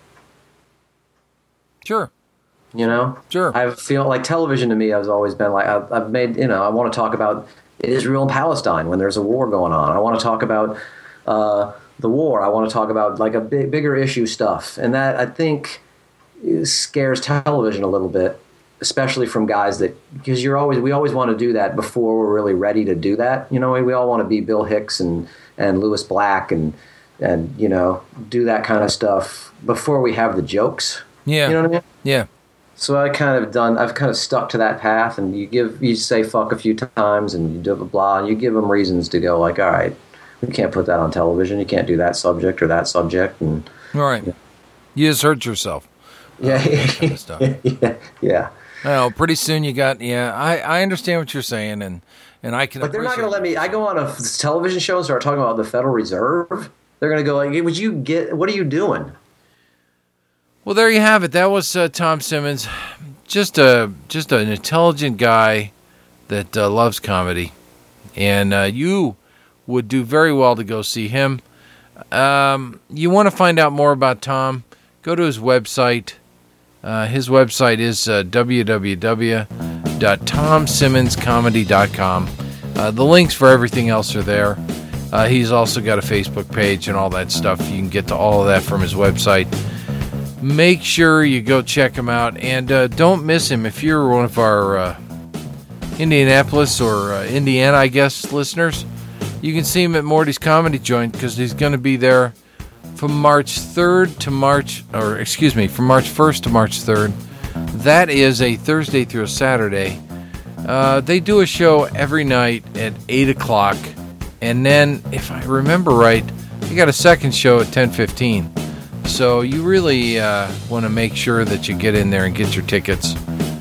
sure. you know? Sure. I feel like television to me has always been like, I've, I've made, you know, I want to talk about Israel and Palestine when there's a war going on. I want to talk about uh, the war. I want to talk about like a big, bigger issue stuff. And that, I think, scares television a little bit, especially from guys that, because you're always, we always want to do that before we're really ready to do that. You know, we, we all want to be Bill Hicks and, and Lewis Black and, and, you know, do that kind of stuff before we have the jokes. Yeah. You know what I mean? Yeah. So I kind of done, I've kind of stuck to that path, and you give, you say fuck a few times and you do blah, blah, and you give them reasons to go like, all right, we can't put that on television. You can't do that subject or that subject. And All right. Yeah. You just hurt yourself. yeah, that kind of stuff. yeah, yeah. Well, pretty soon you got, yeah, I, I understand what you're saying, and, and I can But they're not going to let appreciate me, I go on a television show and start talking about the Federal Reserve. They're going to go like, hey, would you get, what are you doing? Well, there you have it. That was uh, Tom Simmons, just a just an intelligent guy that uh, loves comedy, and uh, you would do very well to go see him. Um, you want to find out more about Tom? Go to his website. Uh, his website is uh, w w w dot tom simmons comedy dot com. Uh, the links for everything else are there. Uh, he's also got a Facebook page and all that stuff. You can get to all of that from his website. Make sure you go check him out, and uh, don't miss him. If you're one of our uh, Indianapolis or uh, Indiana, I guess, listeners, you can see him at Morty's Comedy Joint because he's going to be there from March third to March, or excuse me, from March first to March third. That is a Thursday through a Saturday. Uh, they do a show every night at eight o'clock, and then, if I remember right, they got a second show at ten fifteen. So you really uh, want to make sure that you get in there and get your tickets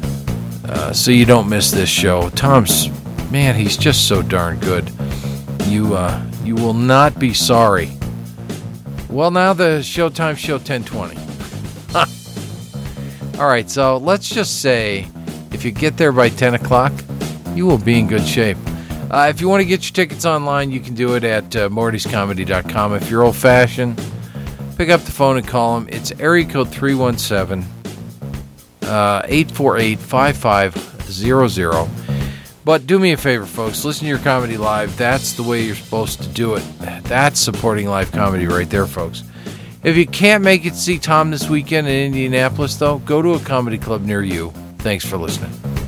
uh, so you don't miss this show. Tom's, man, he's just so darn good. You uh, you will not be sorry. Well, now the Showtime show ten twenty. All right, so let's just say if you get there by ten o'clock, you will be in good shape. Uh, if you want to get your tickets online, you can do it at uh, mortys comedy dot com. If you're old-fashioned, pick up the phone and call them. It's area code three one seven, eight four eight, five five zero zero. But do me a favor, folks. Listen to your comedy live. That's the way you're supposed to do it. That's supporting live comedy right there, folks. If you can't make it see Tom this weekend in Indianapolis, though, go to a comedy club near you. Thanks for listening.